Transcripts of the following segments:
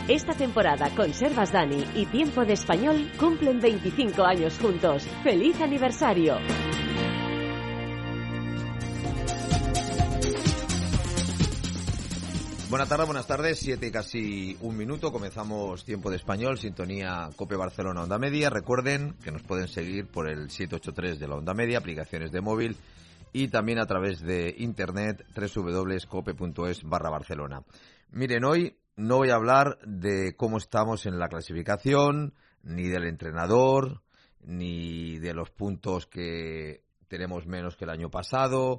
Esta temporada Conservas Dani y Tiempo de Español cumplen 25 años juntos. ¡Feliz aniversario! Buenas tardes, buenas tardes, 7 y casi un minuto, comenzamos Tiempo de Español, sintonía COPE Barcelona Onda Media. Recuerden que nos pueden seguir por el 783 de la Onda Media, aplicaciones de móvil y también a través de internet www.cope.es/Barcelona. Miren, hoy no voy a hablar de cómo estamos en la clasificación, ni del entrenador, ni de los puntos que tenemos menos que el año pasado,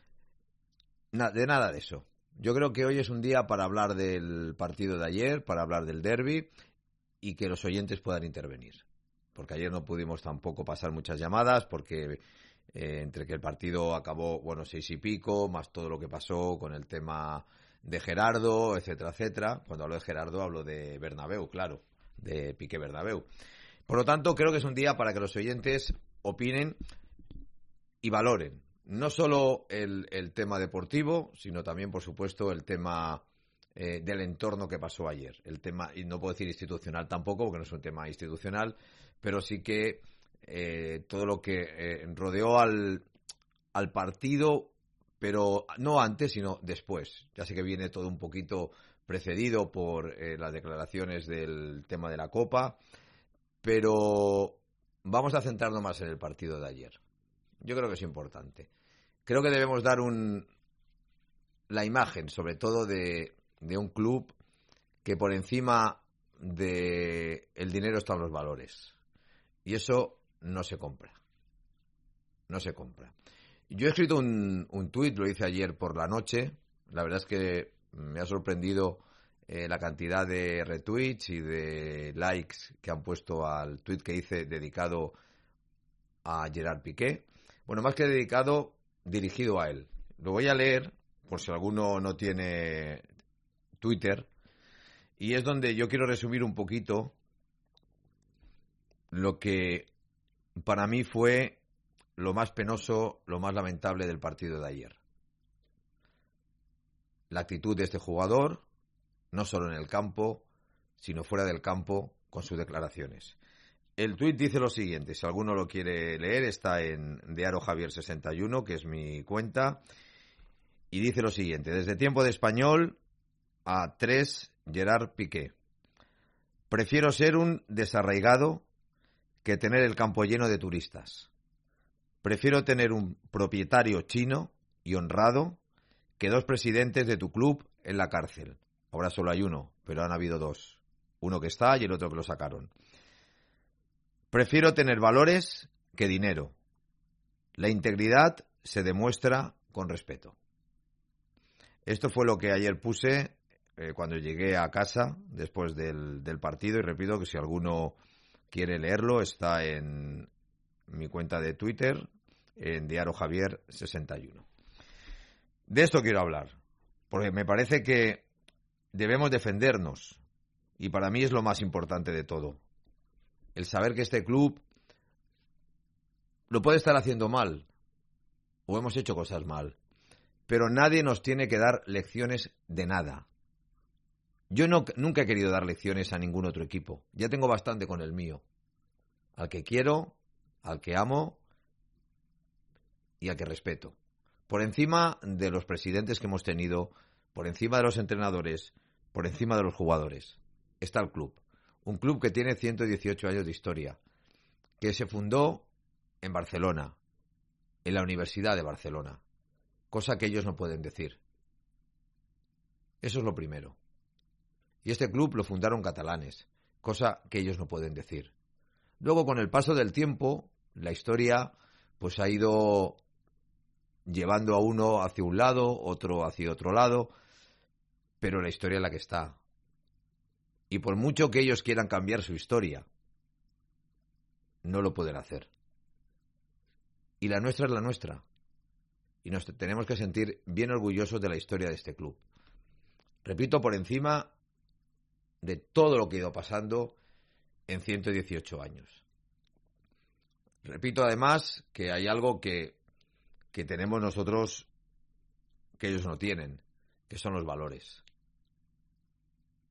de nada de eso. Yo creo que hoy es un día para hablar del partido de ayer, para hablar del derbi y que los oyentes puedan intervenir. Porque ayer no pudimos tampoco pasar muchas llamadas porque entre que el partido acabó, 6 y pico, más todo lo que pasó con el tema de Gerardo, etcétera, etcétera. Cuando hablo de Gerardo hablo de Bernabéu, claro, de Piqué Bernabéu. Por lo tanto, creo que es un día para que los oyentes opinen y valoren. No solo el tema deportivo, sino también, por supuesto, el tema del entorno que pasó ayer. El tema, y no puedo decir institucional tampoco, porque no es un tema institucional, pero sí que todo lo que rodeó al partido, pero no antes, sino después. Ya sé que viene todo un poquito precedido por las declaraciones del tema de la Copa, pero vamos a centrarnos más en el partido de ayer. Yo creo que es importante. Creo que debemos dar la imagen, sobre todo, de un club que por encima del dinero están los valores. Y eso no se compra. No se compra. Yo he escrito un tuit, lo hice ayer por la noche. La verdad es que me ha sorprendido la cantidad de retweets y de likes que han puesto al tuit que hice dedicado a Gerard Piqué. Bueno, más que dedicado, dirigido a él. Lo voy a leer, por si alguno no tiene Twitter, y es donde yo quiero resumir un poquito lo que para mí fue lo más penoso, lo más lamentable del partido de ayer. La actitud de este jugador, no solo en el campo, sino fuera del campo, con sus declaraciones. El tuit dice lo siguiente, si alguno lo quiere leer, está en dearojavier61, que es mi cuenta, y dice lo siguiente: desde Tiempo de Español a 3, Gerard Piqué. Prefiero ser un desarraigado que tener el campo lleno de turistas. Prefiero tener un propietario chino y honrado que 2 presidentes de tu club en la cárcel. Ahora solo hay uno, pero han habido 2. Uno que está y el otro que lo sacaron. Prefiero tener valores que dinero. La integridad se demuestra con respeto. Esto fue lo que ayer puse cuando llegué a casa después del partido, y repito que si alguno quiere leerlo está en mi cuenta de Twitter, en dearojavier61. De esto quiero hablar, porque me parece que debemos defendernos, y para mí es lo más importante de todo. El saber que este club lo puede estar haciendo mal, o hemos hecho cosas mal, pero nadie nos tiene que dar lecciones de nada. Yo nunca he querido dar lecciones a ningún otro equipo. Ya tengo bastante con el mío. Al que quiero, al que amo y al que respeto. Por encima de los presidentes que hemos tenido, por encima de los entrenadores, por encima de los jugadores, está el club. Un club que tiene 118 años de historia, que se fundó en Barcelona, en la Universidad de Barcelona, cosa que ellos no pueden decir. Eso es lo primero. Y este club lo fundaron catalanes, cosa que ellos no pueden decir. Luego, con el paso del tiempo, la historia pues ha ido llevando a uno hacia un lado, otro hacia otro lado, pero la historia es la que está. Y por mucho que ellos quieran cambiar su historia, no lo pueden hacer. Y la nuestra es la nuestra. Y nos tenemos que sentir bien orgullosos de la historia de este club. Repito, por encima de todo lo que ha ido pasando en 118 años. Repito además que hay algo que tenemos nosotros que ellos no tienen, que son los valores.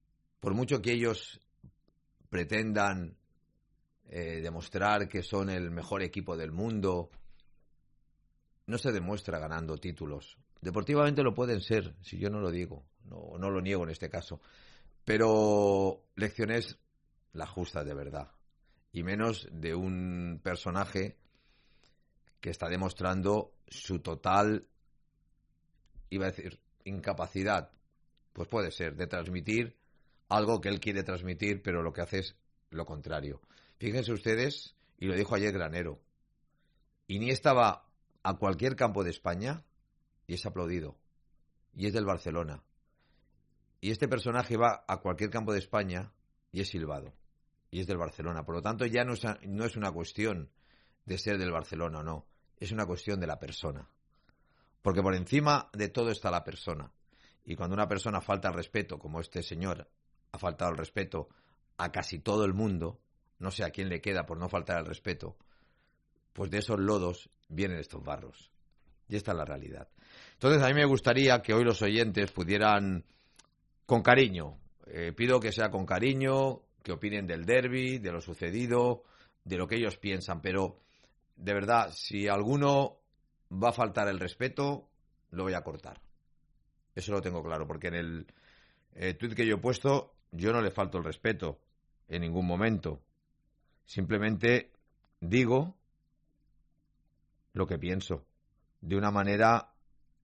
por mucho que ellos pretendan demostrar que son el mejor equipo del mundo, no se demuestra ganando títulos. Deportivamente lo pueden ser, si yo no lo digo, no lo niego en este caso, pero lecciones las justas de verdad, y menos de un personaje que está demostrando su total, iba a decir, incapacidad, pues puede ser, de transmitir algo que él quiere transmitir, pero lo que hace es lo contrario. Fíjense ustedes, y lo dijo ayer Granero, Iniesta va a cualquier campo de España y es aplaudido, y es del Barcelona. Y este personaje va a cualquier campo de España y es silbado, y es del Barcelona. Por lo tanto, ya no es una cuestión de ser del Barcelona o no, es una cuestión de la persona. Porque por encima de todo está la persona. Y cuando una persona falta al respeto, como este señor ha faltado el respeto a casi todo el mundo, no sé a quién le queda por no faltar al respeto, pues de esos lodos vienen estos barros. Y esta es la realidad. Entonces a mí me gustaría que hoy los oyentes pudieran, con cariño, pido que sea con cariño, que opinen del derbi, de lo sucedido, de lo que ellos piensan, pero de verdad, si alguno va a faltar el respeto, lo voy a cortar. Eso lo tengo claro, porque en el tuit que yo he puesto, yo no le falto el respeto en ningún momento. Simplemente digo lo que pienso, de una manera,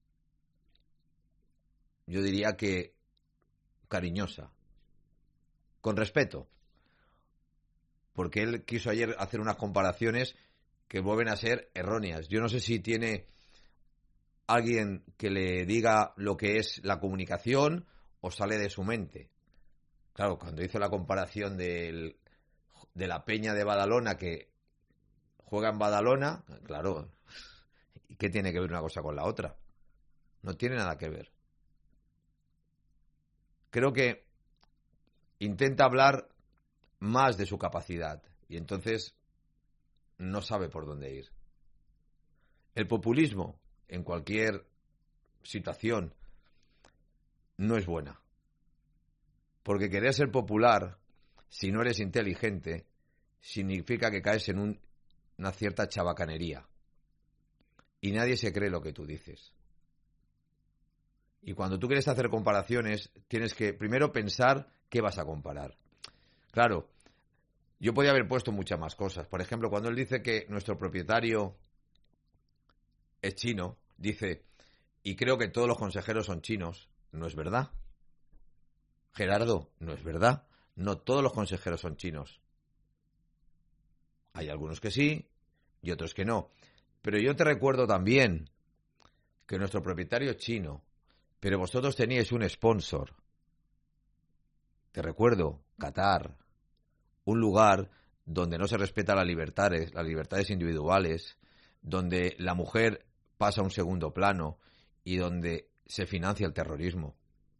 yo diría que cariñosa, con respeto, porque él quiso ayer hacer unas comparaciones que vuelven a ser erróneas. Yo no sé si tiene alguien que le diga lo que es la comunicación o sale de su mente. Claro, cuando hizo la comparación de la Peña de Badalona que juega en Badalona, claro, ¿y qué tiene que ver una cosa con la otra? No tiene nada que ver. Creo que intenta hablar más de su capacidad y entonces no sabe por dónde ir. El populismo en cualquier situación no es buena. Porque querer ser popular, si no eres inteligente, significa que caes en una cierta chabacanería. Y nadie se cree lo que tú dices. Y cuando tú quieres hacer comparaciones, tienes que primero pensar qué vas a comparar. Claro, yo podía haber puesto muchas más cosas. Por ejemplo, cuando él dice que nuestro propietario es chino, dice, y creo que todos los consejeros son chinos. No es verdad. Gerardo, no es verdad. No todos los consejeros son chinos. Hay algunos que sí y otros que no. Pero yo te recuerdo también que nuestro propietario es chino, pero vosotros teníais un sponsor. Te recuerdo, Qatar, un lugar donde no se respetan las libertades individuales, donde la mujer pasa a un segundo plano y donde se financia el terrorismo.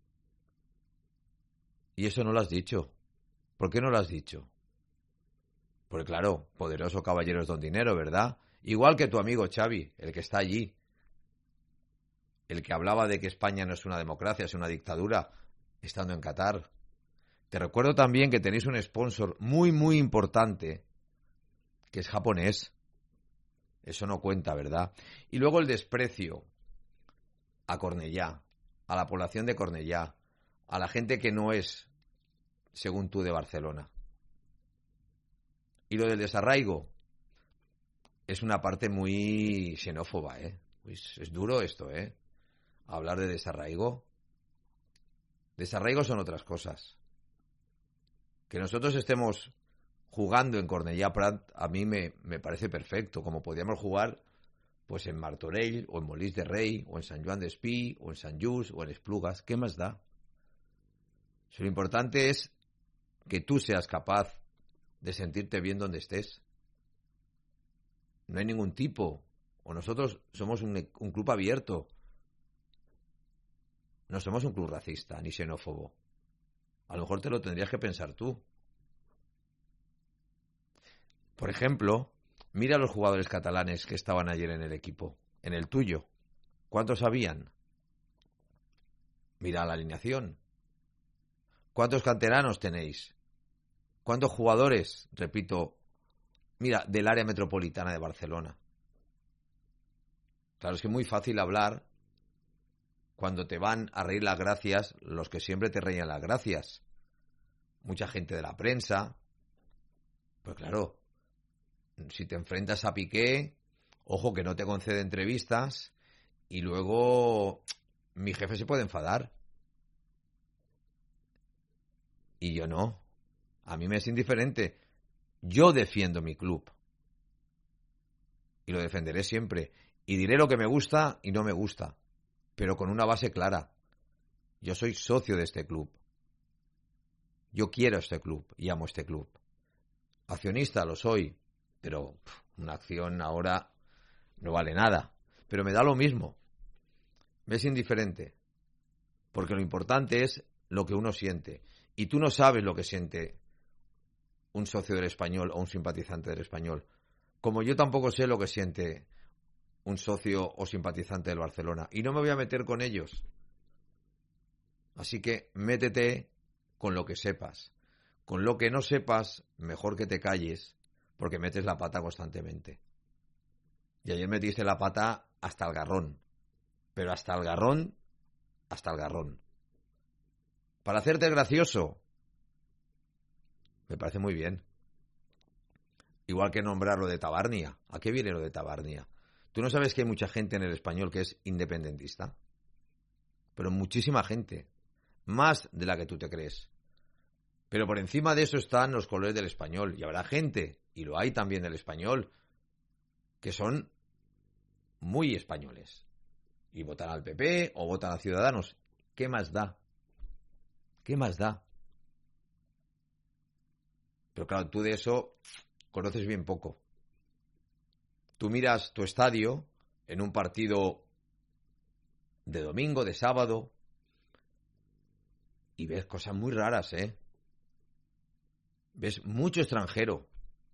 Y eso no lo has dicho. ¿Por qué no lo has dicho? Porque claro, poderoso caballero es don dinero, ¿verdad? Igual que tu amigo Xavi, el que está allí. El que hablaba de que España no es una democracia, es una dictadura, estando en Qatar. Te recuerdo también que tenéis un sponsor muy, muy importante, que es japonés. Eso no cuenta, ¿verdad? Y luego el desprecio a Cornellá, a la población de Cornellá, a la gente que no es, según tú, de Barcelona. Y lo del desarraigo es una parte muy xenófoba, ¿eh? Pues es duro esto, ¿eh? Hablar de desarraigo. Desarraigo son otras cosas. Que nosotros estemos jugando en Cornellà Prat a mí me parece perfecto, como podríamos jugar pues en Martorell, o en Molins de Rei, o en Sant Joan d'Espí, o en Sant Just, o en Esplugas. ¿Qué más da? Lo importante es que tú seas capaz de sentirte bien donde estés. No hay ningún tipo, o nosotros somos un club abierto. No somos un club racista ni xenófobo. A lo mejor te lo tendrías que pensar tú. Por ejemplo, mira a los jugadores catalanes que estaban ayer en el equipo, en el tuyo. ¿Cuántos habían? Mira la alineación. ¿Cuántos canteranos tenéis? ¿Cuántos jugadores, repito, mira, del área metropolitana de Barcelona? Claro, es que es muy fácil hablar cuando te van a reír las gracias los que siempre te reían las gracias. Mucha gente de la prensa. Pues claro, si te enfrentas a Piqué, ojo que no te concede entrevistas y luego mi jefe se puede enfadar. Y yo no. A mí me es indiferente. Yo defiendo mi club. Y lo defenderé siempre. Y diré lo que me gusta y no me gusta. Pero con una base clara. Yo soy socio de este club. Yo quiero este club y amo este club. Accionista lo soy. Pero una acción ahora no vale nada. Pero me da lo mismo. Me es indiferente. Porque lo importante es lo que uno siente. Y tú no sabes lo que siente un socio del Español o un simpatizante del Español. Como yo tampoco sé lo que siente un socio o simpatizante del Barcelona. Y no me voy a meter con ellos. Así que métete con lo que sepas. Con lo que no sepas, mejor que te calles, porque metes la pata constantemente. Y ayer metiste la pata hasta el garrón. Pero hasta el garrón, hasta el garrón. Para hacerte gracioso, me parece muy bien. Igual que nombrar lo de Tabarnia. ¿A qué viene lo de Tabarnia? ¿Tú no sabes que hay mucha gente en el Español que es independentista? Pero muchísima gente. Más de la que tú te crees. Pero por encima de eso están los colores del Español. Y habrá gente, y lo hay también del Español, que son muy españoles. Y votan al PP o votan a Ciudadanos. ¿Qué más da? ¿Qué más da? Pero claro, tú de eso conoces bien poco. Tú miras tu estadio en un partido de domingo, de sábado, y ves cosas muy raras, ¿eh? Ves mucho extranjero,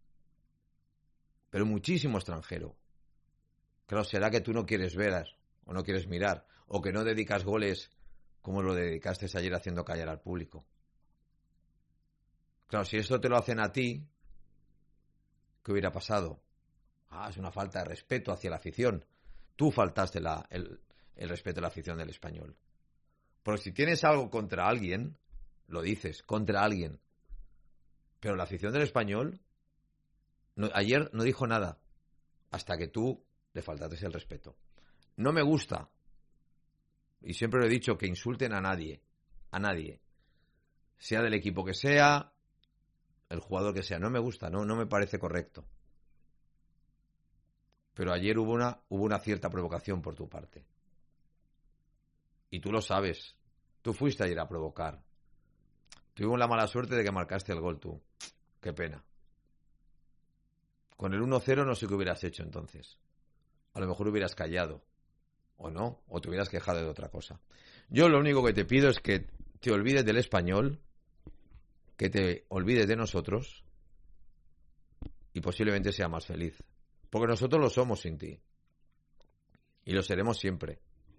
pero muchísimo extranjero. Claro, será que tú no quieres ver o no quieres mirar, o que no dedicas goles como lo dedicaste ayer haciendo callar al público. Claro, si esto te lo hacen a ti, ¿qué hubiera pasado? Es una falta de respeto hacia la afición. Tú faltaste el respeto a la afición del Español. Porque si tienes algo contra alguien, lo dices, contra alguien. Pero la afición del Español ayer no dijo nada hasta que tú le faltaste el respeto. No me gusta, y siempre lo he dicho, que insulten a nadie, sea del equipo que sea, el jugador que sea. No me gusta, no me parece correcto. Pero ayer hubo una cierta provocación por tu parte. Y tú lo sabes. Tú fuiste ayer a provocar. Tuvimos la mala suerte de que marcaste el gol tú. Qué pena. Con el 1-0 no sé qué hubieras hecho entonces. A lo mejor hubieras callado. O no, o te hubieras quejado de otra cosa. Yo lo único que te pido es que te olvides del Español, que te olvides de nosotros y posiblemente sea más feliz. Porque nosotros lo somos sin ti. Y lo seremos siempre.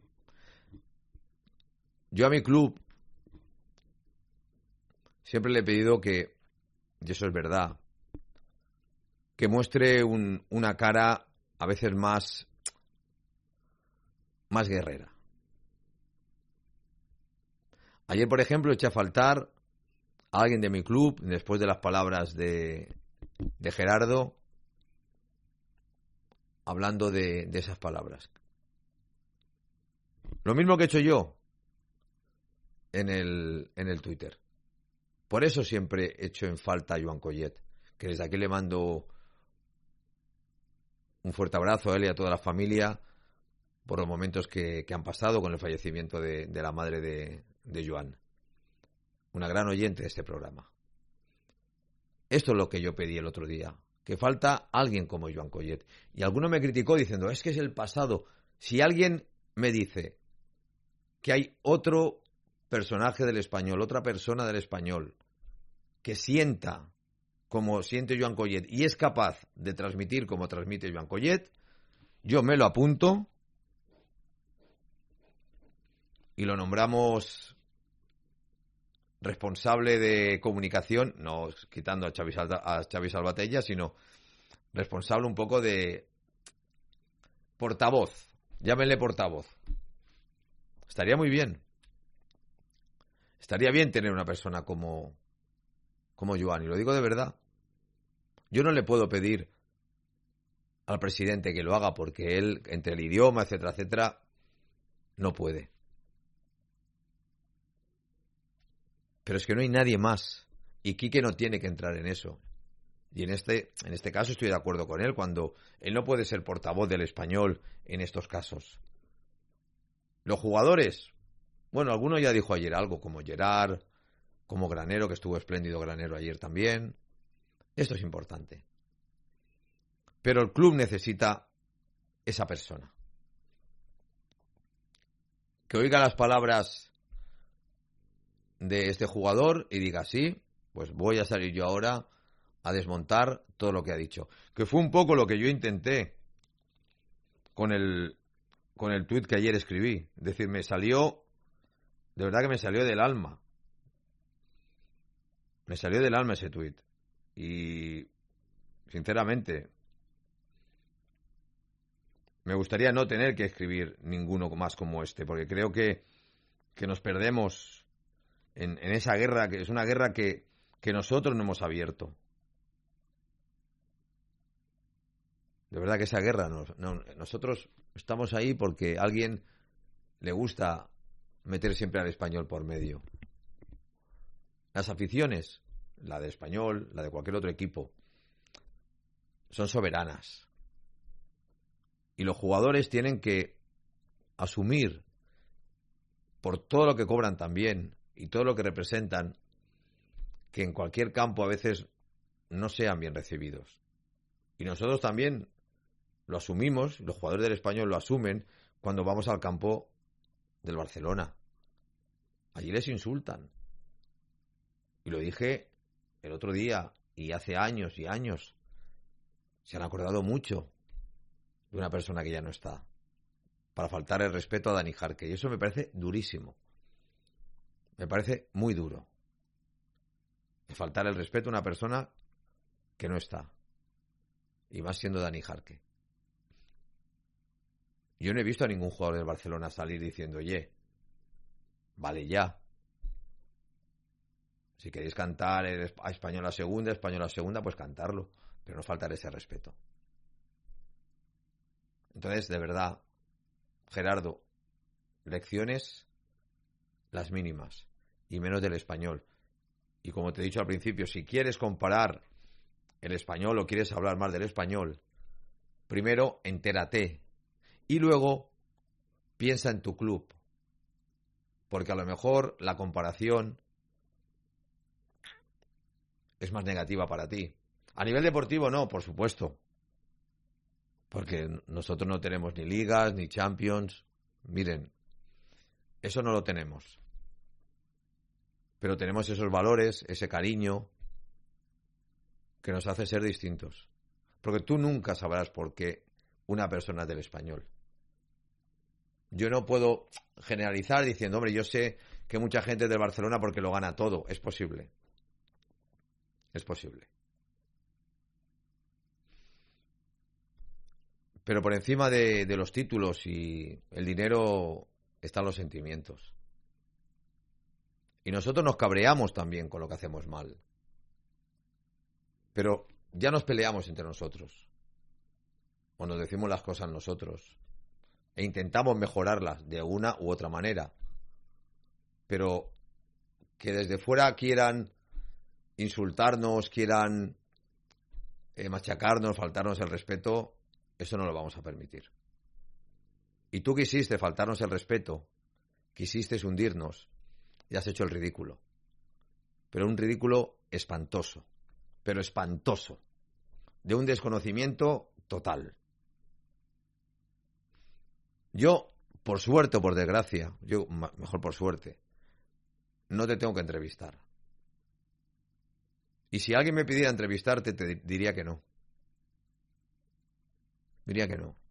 Yo a mi club siempre le he pedido que, y eso es verdad, que muestre una cara a veces más guerrera. Ayer, por ejemplo, eché a faltar a alguien de mi club, después de las palabras de Gerardo, hablando de esas palabras. Lo mismo que he hecho yo en el Twitter. Por eso siempre he hecho en falta a Joan Collet, que desde aquí le mando un fuerte abrazo a él y a toda la familia por los momentos que han pasado con el fallecimiento de la madre de Joan. Una gran oyente de este programa. Esto es lo que yo pedí el otro día, que falta alguien como Joan Collet. Y alguno me criticó diciendo, es que es el pasado. Si alguien me dice que hay otro personaje del Español, otra persona del Español, que sienta como siente Joan Collet y es capaz de transmitir como transmite Joan Collet, yo me lo apunto y lo nombramos responsable de comunicación, no quitando a Xavi Salvatella, sino responsable un poco de portavoz. Llámenle portavoz. Estaría muy bien. Estaría bien tener una persona como Joan, y lo digo de verdad. Yo no le puedo pedir al presidente que lo haga porque él, entre el idioma, etcétera, etcétera, no puede. Pero es que no hay nadie más. Y Quique no tiene que entrar en eso. Y en este caso estoy de acuerdo con él, cuando él no puede ser portavoz del Español en estos casos. Los jugadores, bueno, alguno ya dijo ayer algo, como Gerard, como Granero, que estuvo espléndido Granero ayer también. Esto es importante. Pero el club necesita esa persona. Que oiga las palabras de este jugador y diga, sí, pues voy a salir yo ahora a desmontar todo lo que ha dicho. Que fue un poco lo que yo intenté con el tuit que ayer escribí. Es decir, de verdad que me salió del alma. Me salió del alma ese tuit. Y, sinceramente, me gustaría no tener que escribir ninguno más como este, porque creo que nos perdemos en esa guerra, que es una guerra que nosotros no hemos abierto. De verdad que esa guerra, nosotros estamos ahí porque a alguien le gusta meter siempre al Español por medio. Las aficiones, la de Español, la de cualquier otro equipo, son soberanas. Y los jugadores tienen que asumir, por todo lo que cobran también y todo lo que representan, que en cualquier campo a veces no sean bien recibidos. Y nosotros también lo asumimos, los jugadores del Español lo asumen cuando vamos al campo del Barcelona. Allí les insultan. Y lo dije el otro día, y hace años y años. Se han acordado mucho de una persona que ya no está, para faltar el respeto a Dani Jarque. Y eso me parece durísimo. Me parece muy duro. De faltar el respeto a una persona que no está. Y más siendo Dani Jarque. Yo no he visto a ningún jugador del Barcelona salir diciendo, oye, vale ya. Si queréis cantar a Español a segunda, pues cantarlo. Pero no faltar ese respeto. Entonces, de verdad, Gerardo, lecciones las mínimas. Y menos del Español. Y como te he dicho al principio, si quieres comparar el Español o quieres hablar más del Español, primero entérate. Y luego piensa en tu club. Porque a lo mejor la comparación es más negativa para ti. A nivel deportivo no, por supuesto. Porque nosotros no tenemos ni ligas, ni Champions. Miren, eso no lo tenemos. Pero tenemos esos valores, ese cariño, que nos hace ser distintos. Porque tú nunca sabrás por qué una persona es del Español. Yo no puedo generalizar diciendo, hombre, yo sé que mucha gente es del Barcelona porque lo gana todo. Es posible. Es posible. Pero por encima de los títulos y el dinero están los sentimientos. Y nosotros nos cabreamos también con lo que hacemos mal. Pero ya nos peleamos entre nosotros. O nos decimos las cosas nosotros. E intentamos mejorarlas de una u otra manera. Pero que desde fuera quieran insultarnos, quieran machacarnos, faltarnos el respeto, eso no lo vamos a permitir. Y tú quisiste faltarnos el respeto, quisiste hundirnos y has hecho el ridículo. Pero un ridículo espantoso, pero espantoso, de un desconocimiento total. Yo, por suerte o por desgracia, mejor por suerte, no te tengo que entrevistar. Y si alguien me pidiera entrevistarte, te diría que no. Diría que no.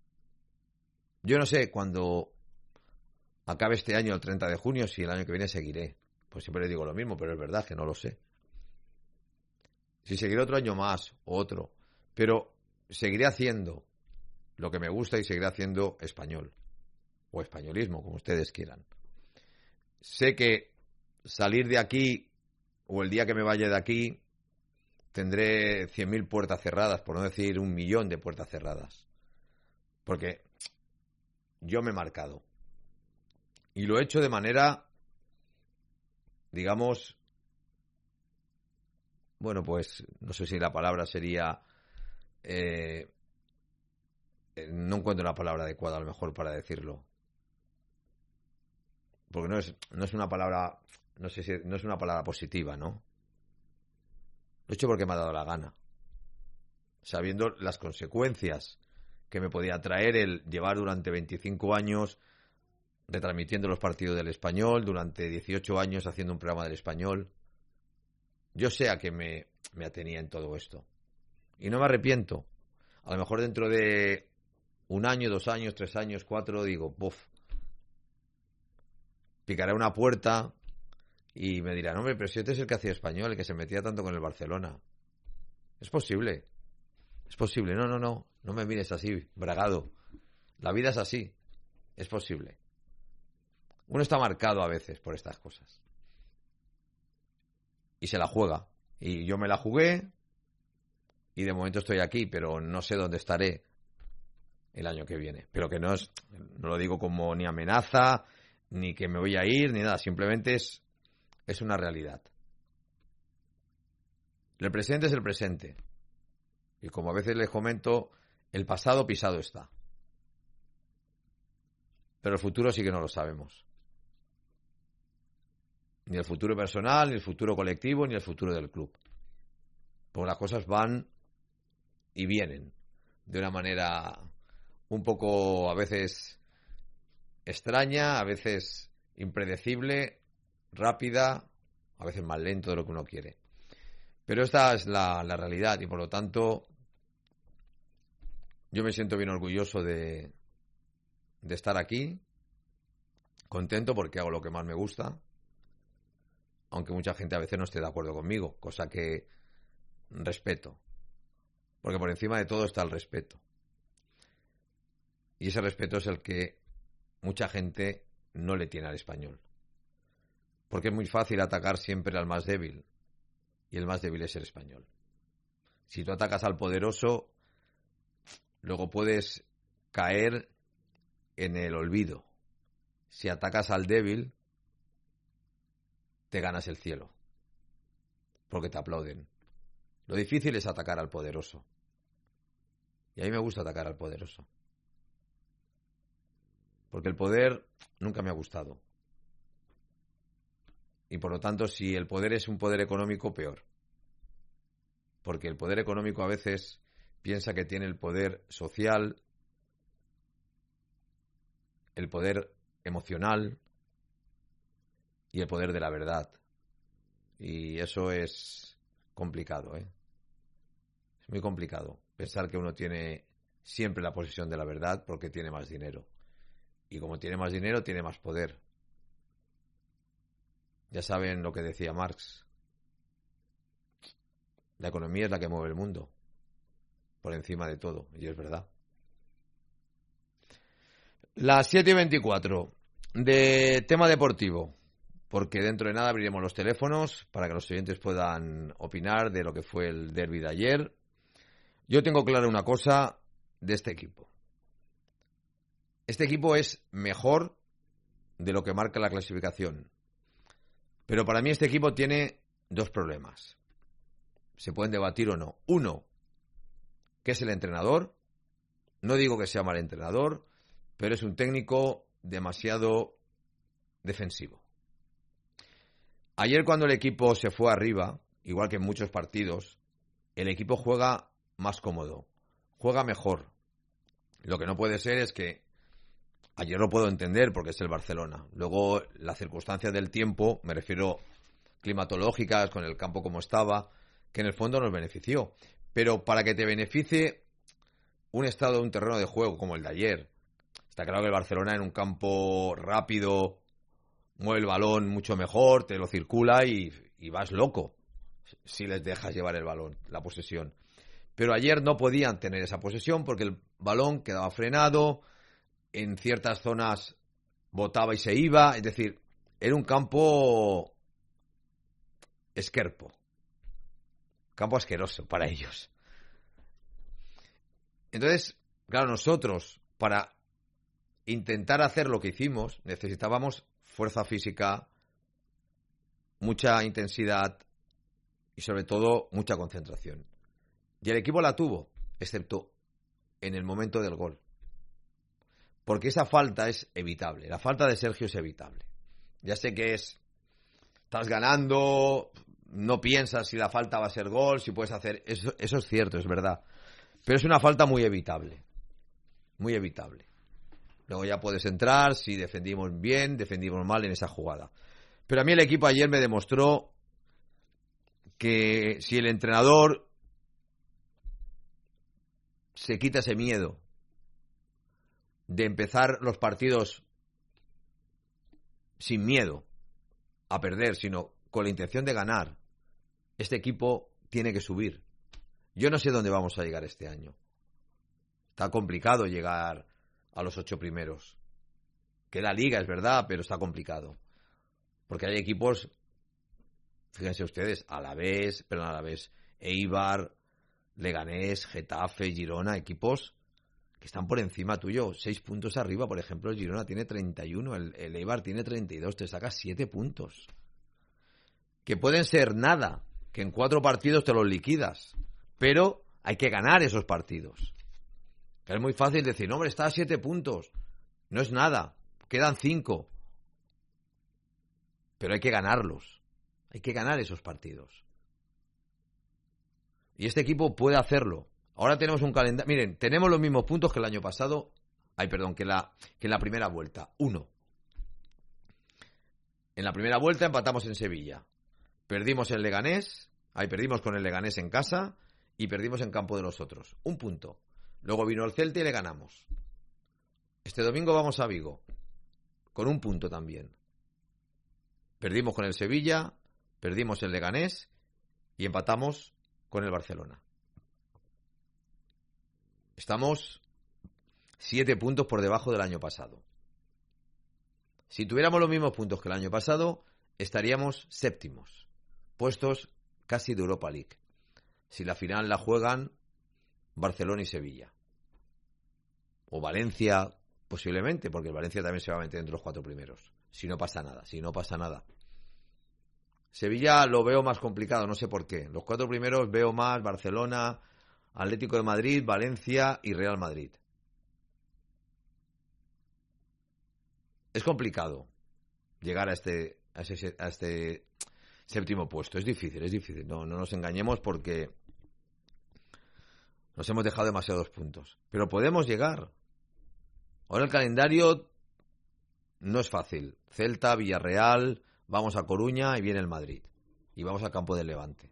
Yo no sé cuando acabe este año, el 30 de junio, si el año que viene seguiré. Pues siempre le digo lo mismo, pero es verdad que no lo sé. Si seguiré otro año más o otro, pero seguiré haciendo lo que me gusta y seguiré haciendo español o españolismo, como ustedes quieran. Sé que salir de aquí o el día que me vaya de aquí tendré 100.000 puertas cerradas, por no decir 1.000.000 de puertas cerradas. Porque yo me he marcado. Y lo he hecho de manera, digamos, bueno, pues no sé si la palabra sería... no encuentro la palabra adecuada a lo mejor para decirlo. Porque no es una palabra, no sé si no es una palabra positiva, ¿no? Lo he hecho porque me ha dado la gana. Sabiendo las consecuencias que me podía traer el llevar durante 25 años retransmitiendo los partidos del Español, durante 18 años haciendo un programa del Español. Yo sé a qué me atenía en todo esto. Y no me arrepiento. A lo mejor dentro de 1 año, 2 años, 3 años, 4, digo, ¡buf! Picaré una puerta y me dirán, hombre, pero si este es el que hacía Español, el que se metía tanto con el Barcelona. Es posible. Es posible. No me mires así, bragado. La vida es así. Es posible. Uno está marcado a veces por estas cosas. Y se la juega. Y yo me la jugué y de momento estoy aquí, pero no sé dónde estaré el año que viene. Pero que no lo digo como ni amenaza, ni que me voy a ir, ni nada. Simplemente es una realidad. El presente es el presente. Y como a veces les comento, el pasado pisado está. Pero el futuro sí que no lo sabemos. Ni el futuro personal, ni el futuro colectivo, ni el futuro del club. Porque las cosas van y vienen de una manera un poco a veces extraña, a veces impredecible, rápida, a veces más lento de lo que uno quiere. Pero esta es la realidad y por lo tanto yo me siento bien orgulloso de estar aquí, contento porque hago lo que más me gusta, aunque mucha gente a veces no esté de acuerdo conmigo, cosa que respeto, porque por encima de todo está el respeto. Y ese respeto es el que mucha gente no le tiene al español. Porque es muy fácil atacar siempre al más débil, y el más débil es el español. Si tú atacas al poderoso, luego puedes caer en el olvido. Si atacas al débil, te ganas el cielo, porque te aplauden. Lo difícil es atacar al poderoso. Y a mí me gusta atacar al poderoso. Porque el poder nunca me ha gustado. Y por lo tanto, si el poder es un poder económico, peor. Porque el poder económico a veces piensa que tiene el poder social, el poder emocional y el poder de la verdad. Y eso es complicado, ¿eh? Es muy complicado pensar que uno tiene siempre la posesión de la verdad porque tiene más dinero. Y como tiene más dinero, tiene más poder. Ya saben lo que decía Marx. La economía es la que mueve el mundo, por encima de todo, y es verdad. Las 7:24 de tema deportivo, porque dentro de nada abriremos los teléfonos para que los oyentes puedan opinar de lo que fue el derbi de ayer. Yo tengo clara una cosa de este equipo. Este equipo es mejor de lo que marca la clasificación. Pero para mí este equipo tiene 2 problemas. Se pueden debatir o no. Uno, que es el entrenador. No digo que sea mal entrenador, pero es un técnico demasiado defensivo. Ayer cuando el equipo se fue arriba, igual que en muchos partidos, el equipo juega más cómodo, juega mejor. Lo que no puede ser es que ayer lo puedo entender porque es el Barcelona. Luego las circunstancias del tiempo, me refiero climatológicas, con el campo como estaba, que en el fondo nos benefició. Pero para que te beneficie un estado, un terreno de juego como el de ayer, está claro que el Barcelona en un campo rápido, mueve el balón mucho mejor, te lo circula y vas loco si les dejas llevar el balón, la posesión. Pero ayer no podían tener esa posesión porque el balón quedaba frenado, en ciertas zonas botaba y se iba, es decir, era un campo esquerpo, campo asqueroso para ellos. Entonces, claro, nosotros para intentar hacer lo que hicimos necesitábamos fuerza física, mucha intensidad y sobre todo mucha concentración. Y el equipo la tuvo, excepto en el momento del gol. Porque esa falta es evitable. La falta de Sergio es evitable. Ya sé que estás ganando, no piensas si la falta va a ser gol, si puedes hacer... Eso es cierto, es verdad. Pero es una falta muy evitable. Muy evitable. Luego ya puedes entrar si defendimos bien, defendimos mal en esa jugada. Pero a mí el equipo ayer me demostró que si el entrenador se quita ese miedo de empezar los partidos sin miedo a perder, sino con la intención de ganar, este equipo tiene que subir. Yo no sé dónde vamos a llegar este año. Está complicado llegar a los 8 primeros. Queda liga, es verdad, pero está complicado. Porque hay equipos, fíjense ustedes, Alavés, Eibar, Leganés, Getafe, Girona, equipos que están por encima tuyo, 6 puntos arriba. Por ejemplo, el Girona tiene 31, el Eibar tiene 32, te sacas 7 puntos. Que pueden ser nada, que en 4 partidos te los liquidas, pero hay que ganar esos partidos. Que es muy fácil decir, no, hombre, está a 7 puntos, no es nada, quedan 5. Pero hay que ganarlos, hay que ganar esos partidos. Y este equipo puede hacerlo. Ahora tenemos un calendario... Miren, tenemos los mismos puntos que el año pasado... que en la primera vuelta. 1. En la primera vuelta empatamos en Sevilla. Perdimos con el Leganés en casa y perdimos en campo de los otros. 1 punto. Luego vino el Celta y le ganamos. Este domingo vamos a Vigo. Con 1 punto también. Perdimos con el Sevilla, perdimos el Leganés y empatamos con el Barcelona. Estamos 7 puntos por debajo del año pasado. Si tuviéramos los mismos puntos que el año pasado, estaríamos séptimos, puestos casi de Europa League. Si la final la juegan Barcelona y Sevilla. O Valencia, posiblemente, porque el Valencia también se va a meter entre los 4 primeros. Si no pasa nada. Sevilla lo veo más complicado, no sé por qué. Los 4 primeros veo más Barcelona, Atlético de Madrid, Valencia y Real Madrid. Es complicado llegar a este séptimo puesto. Es difícil. No nos engañemos porque nos hemos dejado demasiados puntos. Pero podemos llegar. Ahora el calendario no es fácil. Celta, Villarreal, vamos a Coruña y viene el Madrid. Y vamos al campo del Levante.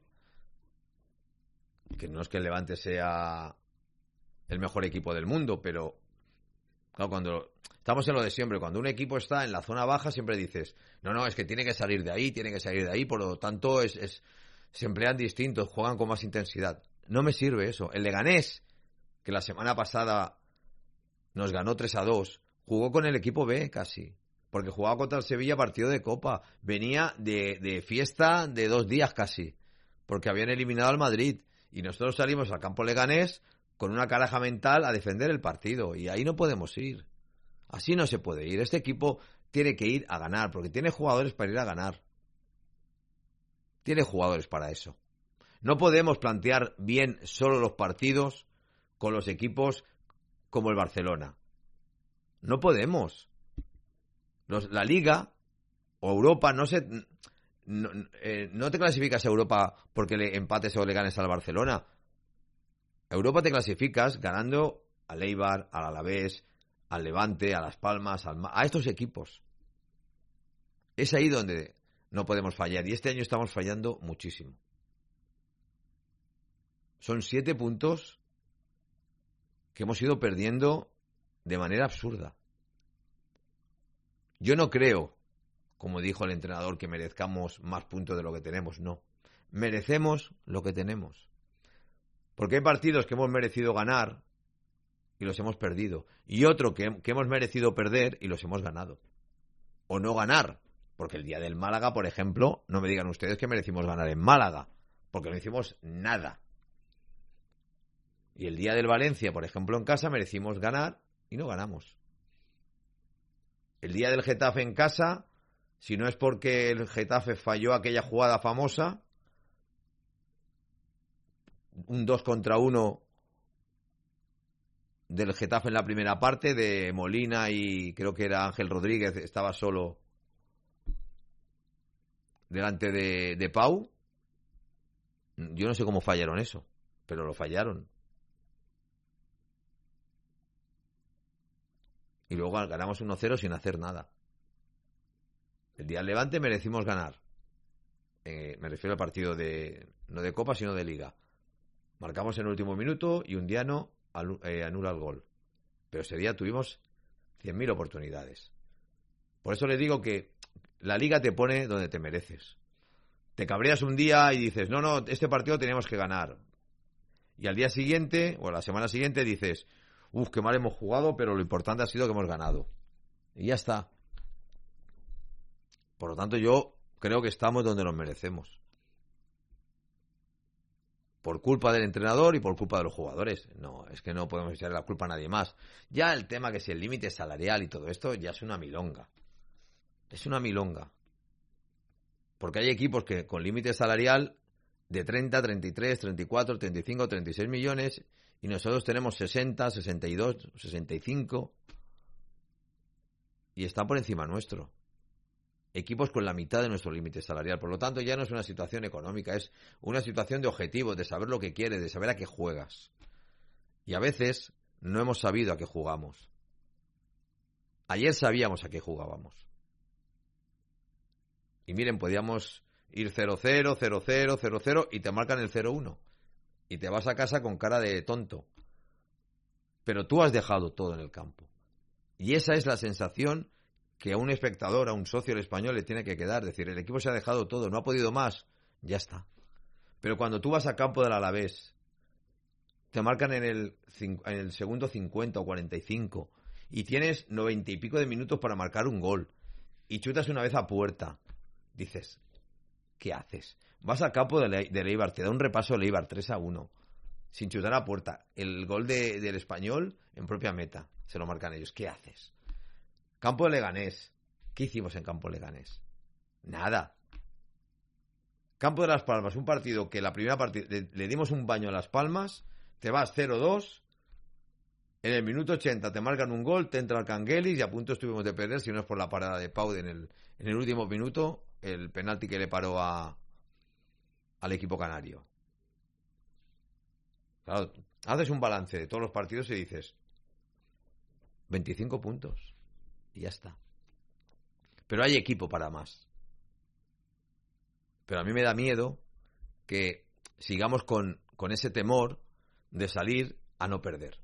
Que no es que el Levante sea el mejor equipo del mundo, pero claro, cuando estamos en lo de siempre, cuando un equipo está en la zona baja siempre dices, no, es que tiene que salir de ahí, por lo tanto se emplean distintos, juegan con más intensidad. No me sirve eso. El Leganés, que la semana pasada nos ganó 3-2, jugó con el equipo B casi, porque jugaba contra el Sevilla partido de Copa, venía de fiesta de 2 días casi, porque habían eliminado al Madrid. Y nosotros salimos al campo leganés con una caraja mental a defender el partido. Y ahí no podemos ir. Así no se puede ir. Este equipo tiene que ir a ganar, porque tiene jugadores para ir a ganar. Tiene jugadores para eso. No podemos plantear bien solo los partidos con los equipos como el Barcelona. No podemos. La Liga o Europa no te clasificas a Europa porque le empates o le ganes al Barcelona. Europa te clasificas ganando al Eibar, al Alavés, al Levante, a Las Palmas, a estos equipos. Es ahí donde no podemos fallar. Y este año estamos fallando muchísimo. Son 7 puntos que hemos ido perdiendo de manera absurda. Yo no creo, como dijo el entrenador, que merezcamos más puntos de lo que tenemos. No, merecemos lo que tenemos. Porque hay partidos que hemos merecido ganar y los hemos perdido. Y otro que hemos merecido perder y los hemos ganado. O no ganar. Porque el día del Málaga, por ejemplo, no me digan ustedes que merecimos ganar en Málaga. Porque no hicimos nada. Y el día del Valencia, por ejemplo, en casa merecimos ganar y no ganamos. El día del Getafe en casa, si no es porque el Getafe falló aquella jugada famosa, un 2 contra 1 del Getafe en la primera parte, de Molina y creo que era Ángel Rodríguez, estaba solo delante de Pau. Yo no sé cómo fallaron eso, pero lo fallaron. Y luego ganamos 1-0 sin hacer nada. El día del Levante merecimos ganar. Me refiero al partido no de Copa, sino de Liga. Marcamos en el último minuto y Undiano anula el gol. Pero ese día tuvimos 100.000 oportunidades. Por eso les digo que la Liga te pone donde te mereces. Te cabreas un día y dices, no, este partido teníamos que ganar. Y al día siguiente, o a la semana siguiente, dices, qué mal hemos jugado, pero lo importante ha sido que hemos ganado. Y ya está. Por lo tanto, yo creo que estamos donde nos merecemos. Por culpa del entrenador y por culpa de los jugadores. No, es que no podemos echarle la culpa a nadie más. Ya el tema que si el límite salarial y todo esto ya es una milonga. Es una milonga. Porque hay equipos que con límite salarial de 30, 33, 34, 35, 36 millones y nosotros tenemos 60, 62, 65 y está por encima nuestro. Equipos con la mitad de nuestro límite salarial. Por lo tanto, ya no es una situación económica, es una situación de objetivos, de saber lo que quieres, de saber a qué juegas. Y a veces no hemos sabido a qué jugamos. Ayer sabíamos a qué jugábamos. Y miren, podíamos ir 0-0, 0-0, 0-0 y te marcan el 0-1. Y te vas a casa con cara de tonto. Pero tú has dejado todo en el campo. Y esa es la sensación que a un espectador, a un socio del Español le tiene que quedar. Es decir, el equipo se ha dejado todo, no ha podido más, ya está. Pero cuando tú vas a campo del Alavés, te marcan en el segundo 50 o 45 y tienes 90 y pico de minutos para marcar un gol y chutas una vez a puerta, dices, ¿qué haces? Vas a campo de Eibar, te da un repaso de Eibar 3-1, sin chutar a puerta. El gol del Español en propia meta, se lo marcan ellos. ¿Qué haces? Campo de Leganés. ¿Qué hicimos en campo de Leganés? Nada. Campo de Las Palmas, un partido que la primera partida le dimos un baño a Las Palmas, te vas 0-2, en el minuto 80 te marcan un gol, te entra el Canguelis y a punto estuvimos de perder, si no es por la parada de Pau en el último minuto, el penalti que le paró al equipo canario. Claro, haces un balance de todos los partidos y dices 25 puntos y ya está. Pero hay equipo para más. Pero a mí me da miedo que sigamos con ese temor de salir a no perder.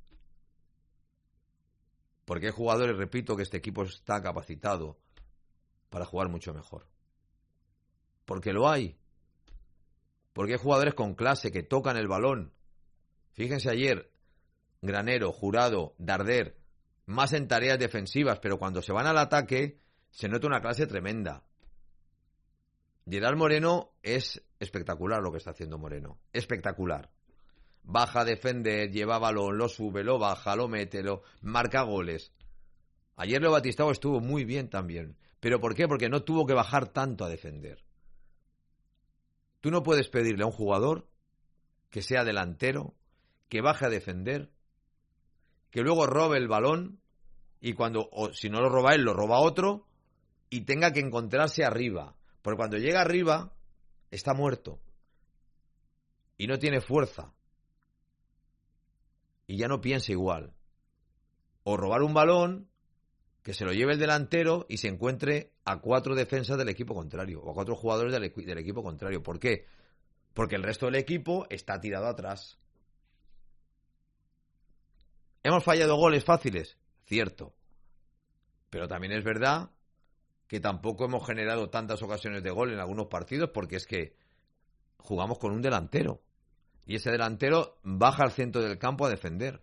Porque hay jugadores, repito, que este equipo está capacitado para jugar mucho mejor. Porque lo hay. Porque hay jugadores con clase que tocan el balón. Fíjense ayer, Granero, Jurado, Darder, más en tareas defensivas, pero cuando se van al ataque se nota una clase tremenda. Gerard Moreno es espectacular lo que está haciendo Moreno. Espectacular. Baja a defender, lleva balón, lo sube, lo baja, lo mete, marca goles. Ayer Leo Batistao estuvo muy bien también. ¿Pero por qué? Porque no tuvo que bajar tanto a defender. Tú no puedes pedirle a un jugador que sea delantero, que baje a defender, que luego robe el balón y si no lo roba él, lo roba otro y tenga que encontrarse arriba. Porque cuando llega arriba está muerto y no tiene fuerza y ya no piensa igual. O robar un balón, que se lo lleve el delantero y se encuentre a 4 defensas del equipo contrario o a 4 jugadores del equipo contrario. ¿Por qué? Porque el resto del equipo está tirado atrás. ¿Hemos fallado goles fáciles? Cierto. Pero también es verdad que tampoco hemos generado tantas ocasiones de gol en algunos partidos, porque es que jugamos con un delantero. Y ese delantero baja al centro del campo a defender.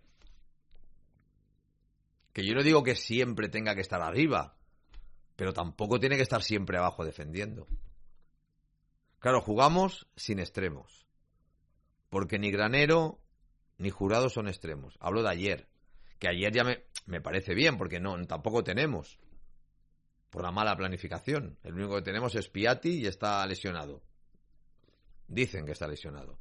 Que yo no digo que siempre tenga que estar arriba, pero tampoco tiene que estar siempre abajo defendiendo. Claro, jugamos sin extremos. Porque ni Granero ni Jurado son extremos. Hablo de ayer. Que ayer ya me parece bien, porque tampoco tenemos. Por la mala planificación. El único que tenemos es Piatti y está lesionado. Dicen que está lesionado.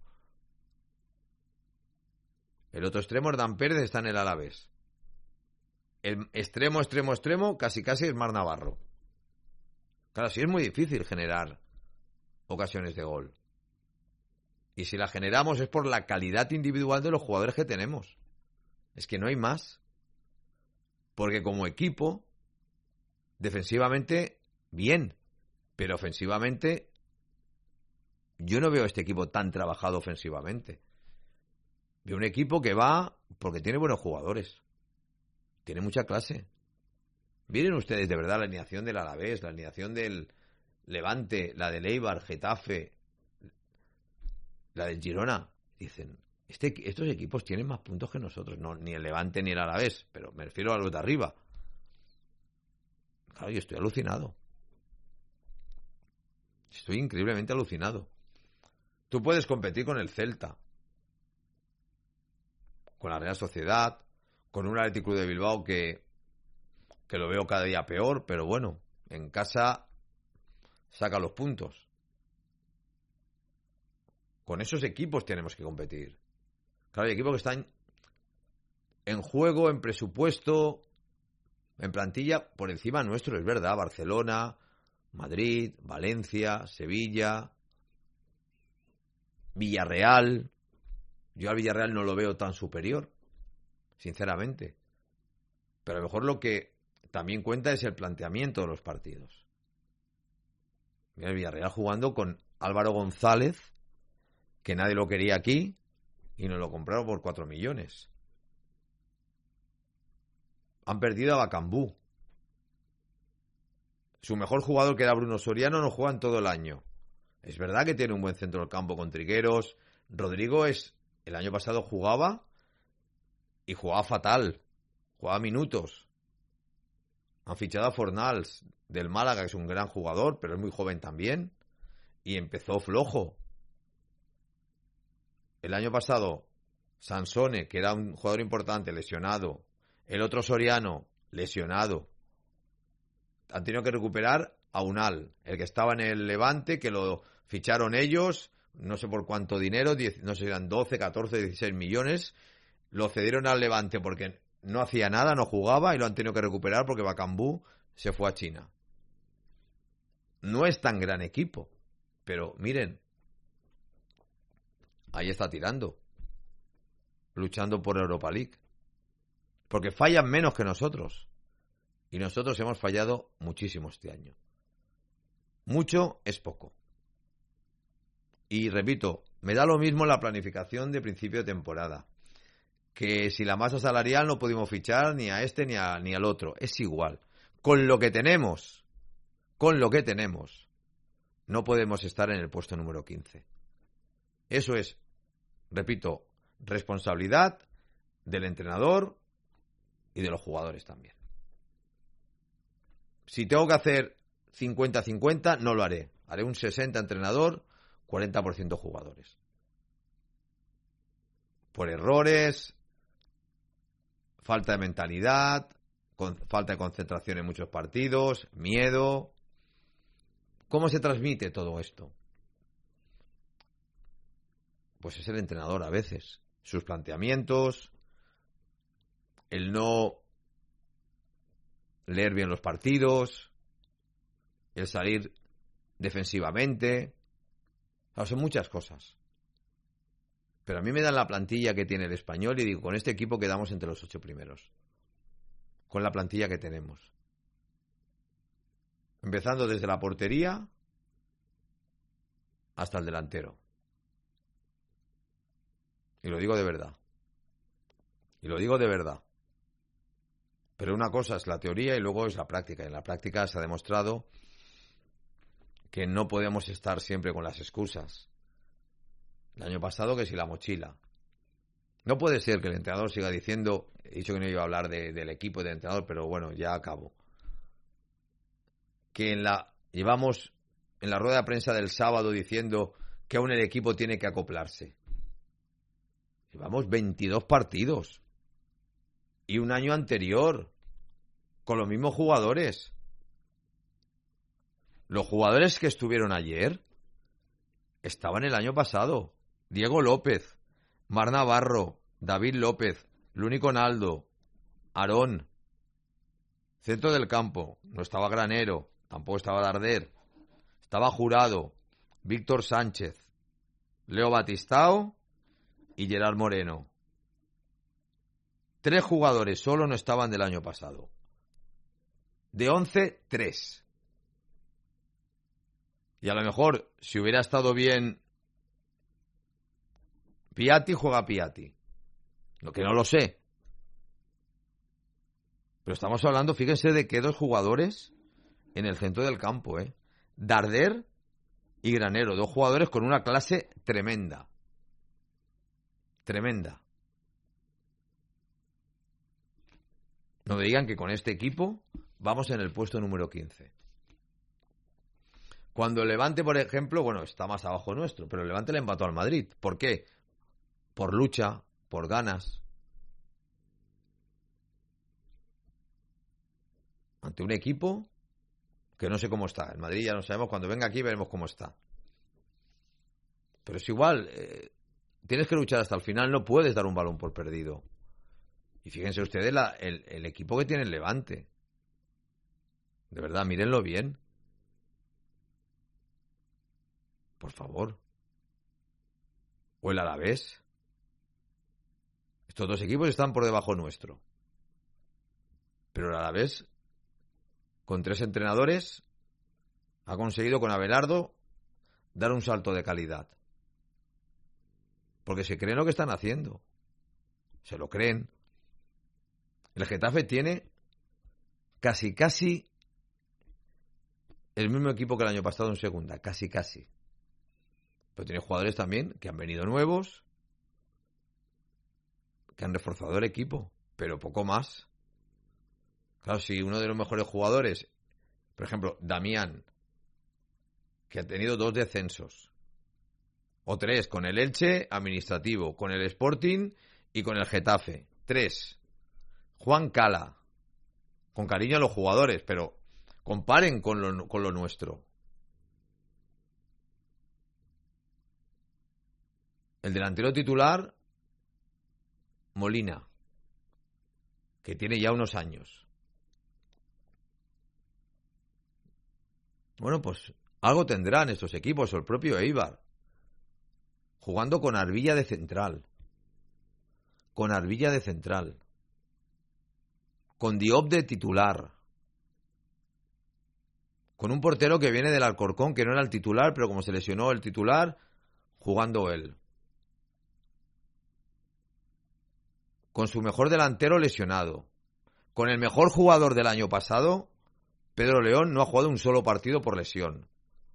El otro extremo, Dan Pérez, está en el Alavés. El extremo, casi es Mar Navarro. Claro, sí es muy difícil generar ocasiones de gol. Y si la generamos es por la calidad individual de los jugadores que tenemos. Es que no hay más. Porque como equipo, defensivamente, bien. Pero ofensivamente, yo no veo este equipo tan trabajado ofensivamente. Veo un equipo que va porque tiene buenos jugadores. Tiene mucha clase. Miren ustedes de verdad la alineación del Alavés, la alineación del Levante, la del Eibar, Getafe, la del Girona. Dicen, estos equipos tienen más puntos que nosotros. No, ni el Levante ni el Alavés, pero me refiero a los de arriba. Claro, yo estoy alucinado. Estoy increíblemente alucinado. Tú puedes competir con el Celta, con la Real Sociedad, con un Athletic Club de Bilbao que lo veo cada día peor, pero bueno, en casa saca los puntos. Con esos equipos tenemos que competir. Claro, hay equipos que están en juego, en presupuesto, en plantilla, por encima nuestro, es verdad. Barcelona, Madrid, Valencia, Sevilla, Villarreal. Yo al Villarreal no lo veo tan superior, sinceramente. Pero a lo mejor lo que también cuenta es el planteamiento de los partidos. Mira el Villarreal jugando con Álvaro González, que nadie lo quería aquí, y nos lo compraron por 4 millones. Han perdido a Bacambú. Su mejor jugador, que era Bruno Soriano, no juega en todo el año. Es verdad que tiene un buen centro del campo con Trigueros. Rodrigo el año pasado jugaba y jugaba fatal. Jugaba minutos. Han fichado a Fornals del Málaga, que es un gran jugador, pero es muy joven también. Y empezó flojo. El año pasado, Sansone, que era un jugador importante, lesionado. El otro Soriano, lesionado. Han tenido que recuperar a Unal, el que estaba en el Levante, que lo ficharon ellos, no sé por cuánto dinero, no sé si eran 12, 14, 16 millones. Lo cedieron al Levante porque no hacía nada, no jugaba, y lo han tenido que recuperar porque Bacambú se fue a China. No es tan gran equipo, pero miren, ahí está tirando, luchando por Europa League. Porque fallan menos que nosotros. Y nosotros hemos fallado muchísimo este año. Mucho es poco. Y repito, me da lo mismo la planificación de principio de temporada. Que si la masa salarial no pudimos fichar ni a este ni al otro. Es igual. Con lo que tenemos, no podemos estar en el puesto número 15. Eso es, repito, responsabilidad del entrenador y de los jugadores también. Si tengo que hacer 50-50, no lo haré. Haré un 60 entrenador, 40% jugadores. Por errores, falta de mentalidad, falta de concentración en muchos partidos, miedo. ¿Cómo se transmite todo esto? Pues es el entrenador a veces. Sus planteamientos, el no leer bien los partidos, el salir defensivamente. Claro, son muchas cosas. Pero a mí me dan la plantilla que tiene el Español y digo, con este equipo quedamos entre los 8 primeros. Con la plantilla que tenemos. Empezando desde la portería hasta el delantero. Y lo digo de verdad. Pero una cosa es la teoría y luego es la práctica. Y en la práctica se ha demostrado que no podemos estar siempre con las excusas. El año pasado que si la mochila. No puede ser que el entrenador siga diciendo, he dicho que no iba a hablar del equipo y del entrenador, pero bueno, ya acabo. Que llevamos en la rueda de prensa del sábado diciendo que aún el equipo tiene que acoplarse. Llevamos 22 partidos. Y un año anterior, con los mismos jugadores. Los jugadores que estuvieron ayer estaban el año pasado. Diego López, Mar Navarro, David López, Luni Conaldo, Aarón. Centro del campo, no estaba Granero, tampoco estaba Darder. Estaba Jurado, Víctor Sánchez, Leo Batistao y Gerard Moreno. 3 jugadores solo no estaban del año pasado. De 11, 3. Y a lo mejor, si hubiera estado bien Piatti, juega Piatti. Lo que no lo sé. Pero estamos hablando, fíjense, de que 2 jugadores en el centro del campo, Darder y Granero. 2 jugadores con una clase tremenda. Tremenda. No me digan que con este equipo vamos en el puesto número 15. Cuando el Levante, por ejemplo, bueno, está más abajo nuestro, pero el Levante le empató al Madrid. ¿Por qué? Por lucha, por ganas. Ante un equipo que no sé cómo está. El Madrid ya no sabemos, cuando venga aquí veremos cómo está. Pero es igual, tienes que luchar hasta el final, no puedes dar un balón por perdido. Y fíjense ustedes el equipo que tiene el Levante. De verdad, mírenlo bien. Por favor. O el Alavés. Estos 2 equipos están por debajo nuestro. Pero el Alavés, con 3 entrenadores, ha conseguido con Abelardo dar un salto de calidad. Porque se creen lo que están haciendo. Se lo creen. El Getafe tiene casi el mismo equipo que el año pasado en segunda. Casi. Pero tiene jugadores también que han venido nuevos, que han reforzado el equipo, pero poco más. Claro, si uno de los mejores jugadores, por ejemplo, Damián, que ha tenido 2 descensos, o 3, con el Elche administrativo, con el Sporting y con el Getafe, 3. Juan Cala, con cariño a los jugadores, pero comparen con lo nuestro. El delantero titular, Molina, que tiene ya unos años. Bueno, pues algo tendrán estos equipos, o el propio Eibar, jugando con Arbilla de central. Con Diop de titular. Con un portero que viene del Alcorcón, que no era el titular, pero como se lesionó el titular, jugando él. Con su mejor delantero lesionado. Con el mejor jugador del año pasado, Pedro León, no ha jugado un solo partido por lesión.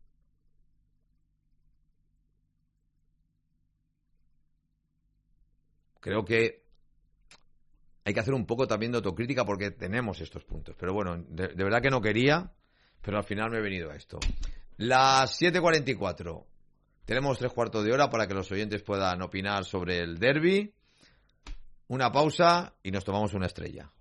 Creo que hay que hacer un poco también de autocrítica porque tenemos estos puntos. Pero bueno, de verdad que no quería, pero al final me he venido a esto. Las 7:44. Tenemos 3/4 de hora para que los oyentes puedan opinar sobre el derbi. Una pausa y nos tomamos una estrella.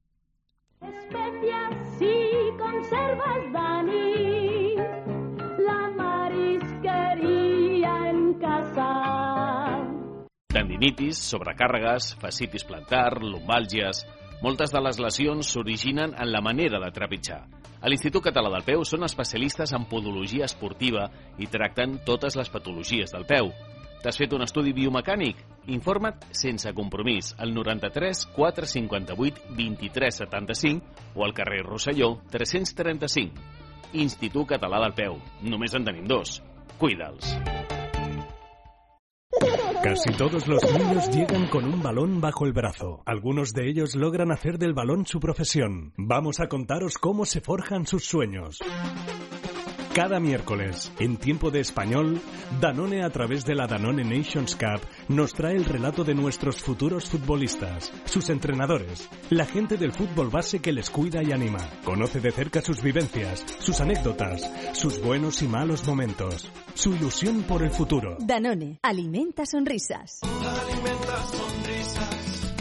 Especias y conservas, Dani, la marisqueria en casa. Tendinitis, sobrecàrregues, fascitis plantar, lumbàlgies... Moltes de les lesions s'originen en la manera de trepitjar. A l'Institut Català del Peu són especialistes en podologia esportiva i tracten totes les patologies del peu. T'has fet un estudi biomecànic? Informa't sense compromís al 93 458 23 75 o al carrer Rosselló 335. Institut Català del Peu. Només en tenim 2. Cuida'ls. Casi todos los niños llegan con un balón bajo el brazo. Algunos de ellos logran hacer del balón su profesión. Vamos a contaros cómo se forjan sus sueños. Cada miércoles, en Tiempo de Español, Danone, a través de la Danone Nations Cup, nos trae el relato de nuestros futuros futbolistas, sus entrenadores, la gente del fútbol base que les cuida y anima. Conoce de cerca sus vivencias, sus anécdotas, sus buenos y malos momentos, su ilusión por el futuro. Danone, alimenta sonrisas. Alimenta sonrisas.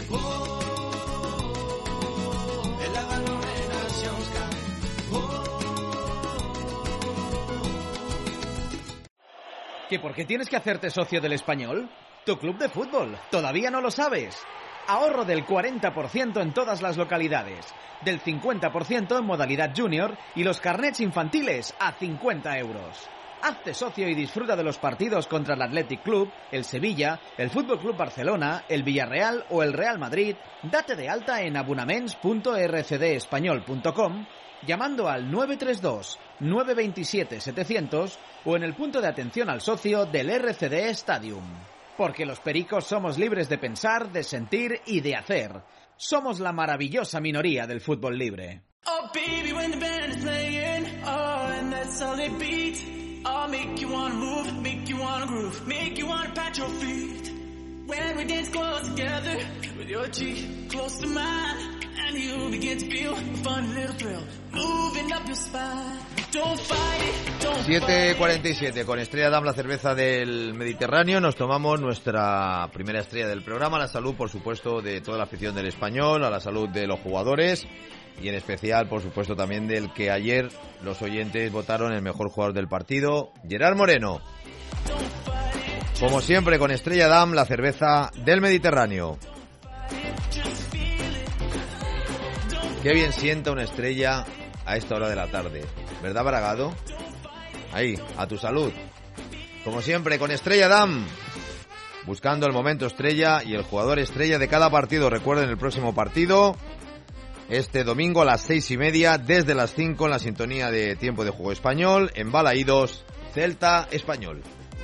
En la Danone Nations Cup. ¿Que por qué tienes que hacerte socio del Español? Tu club de fútbol. ¿Todavía no lo sabes? Ahorro del 40% en todas las localidades, del 50% en modalidad junior y los carnets infantiles a 50 euros. Hazte socio y disfruta de los partidos contra el Athletic Club, el Sevilla, el Fútbol Club Barcelona, el Villarreal o el Real Madrid. Date de alta en abonaments.rcdespañol.com llamando al 932 927 700 o en el punto de atención al socio del RCD Stadium. Porque los pericos somos libres de pensar, de sentir y de hacer. Somos la maravillosa minoría del fútbol libre. Oh baby, when the band is playing, oh, and that's all they beat. I'll make you wanna move, make you wanna groove, make you wanna pat your feet. When we dance close together, with your cheek close to mine. 7:47 con Estrella Damm, la cerveza del Mediterráneo. Nos tomamos nuestra primera estrella del programa. A la salud, por supuesto, de toda la afición del Español, a la salud de los jugadores y en especial, por supuesto, también del que ayer los oyentes votaron el mejor jugador del partido, Gerard Moreno. Como siempre, con Estrella Damm, la cerveza del Mediterráneo. Qué bien sienta una estrella a esta hora de la tarde, ¿verdad, Bragado? Ahí, a tu salud. Como siempre, con Estrella Damm, buscando el momento estrella y el jugador estrella de cada partido. Recuerden el próximo partido, este domingo a las 6:30, desde las 5 en la sintonía de Tiempo de Juego Español, en Balaídos, Celta Español.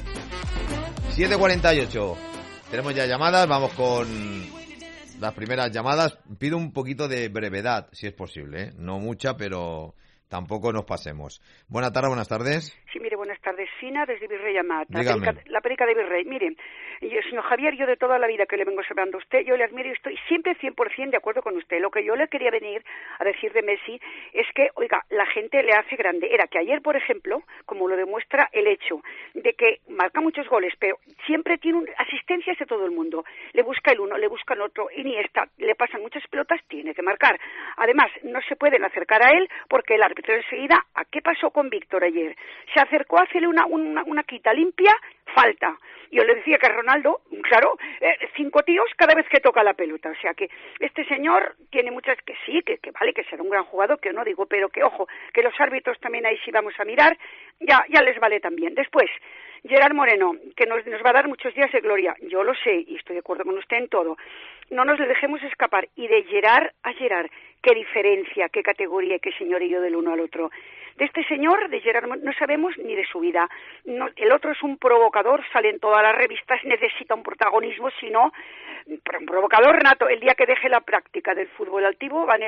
7:48. Tenemos ya llamadas, vamos con las primeras llamadas. Pido un poquito de brevedad, si es posible, ¿eh? No mucha, pero tampoco nos pasemos. Buenas tardes. Sí, mire, buenas tardes. Fina, desde Virrey Amat. Dígame. La perica de Virrey. Mire, señor Javier, yo de toda la vida que le vengo observando a usted, yo le admiro y estoy siempre 100% de acuerdo con usted. Lo que yo le quería venir a decir de Messi es que, oiga, la gente le hace grande. Era que ayer, por ejemplo, como lo demuestra el hecho de que marca muchos goles, pero siempre tiene asistencias de todo el mundo. Le busca el uno, le busca el otro, Iniesta, le pasan muchas pelotas, tiene que marcar. Además, no se pueden acercar a él porque el árbitro enseguida, ¿a qué pasó con Víctor ayer? Se acercó a hacerle una quita limpia, falta. Yo le decía que Ronaldo, claro, 5 tíos cada vez que toca la pelota. O sea que este señor tiene muchas, que sí, que vale, que será un gran jugador, que no digo, pero que ojo, que los árbitros también ahí sí vamos a mirar, ya les vale también. Después, Gerard Moreno, que nos va a dar muchos días de gloria. Yo lo sé y estoy de acuerdo con usted en todo. No nos le dejemos escapar. Y de Gerard a Gerard, qué diferencia, qué categoría, qué señorío del uno al otro. De este señor, de Gerard, no sabemos ni de su vida. No, el otro es un provocador, sale en todas las revistas, necesita un protagonismo, sino un provocador nato. El día que deje la práctica del fútbol altivo va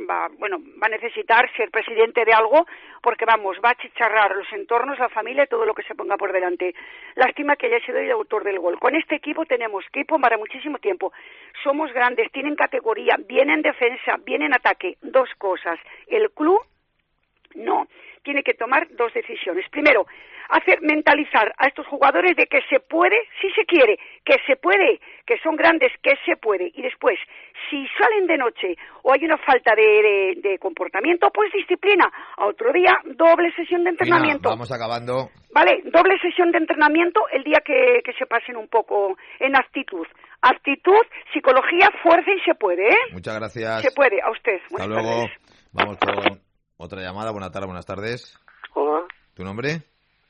a necesitar ser presidente de algo, porque va a achicharrar los entornos, la familia y todo lo que se ponga por delante. Lástima que haya sido el autor del gol. Con este equipo tenemos equipo para muchísimo tiempo. Somos grandes, tienen categoría, viene en defensa, viene en ataque. Dos cosas. El club no, tiene que tomar dos decisiones. Primero, mentalizar a estos jugadores de que se puede, si se quiere, que se puede, que son grandes, que se puede. Y después, si salen de noche o hay una falta de comportamiento, pues disciplina. A otro día, doble sesión de entrenamiento. Venga, vamos acabando. Vale, doble sesión de entrenamiento el día que se pasen un poco en actitud. Actitud, psicología, fuerza y se puede, ¿eh? Muchas gracias. Se puede, a usted. Hasta luego. Vamos con otra llamada. Buenas tardes. Hola. ¿Tu nombre?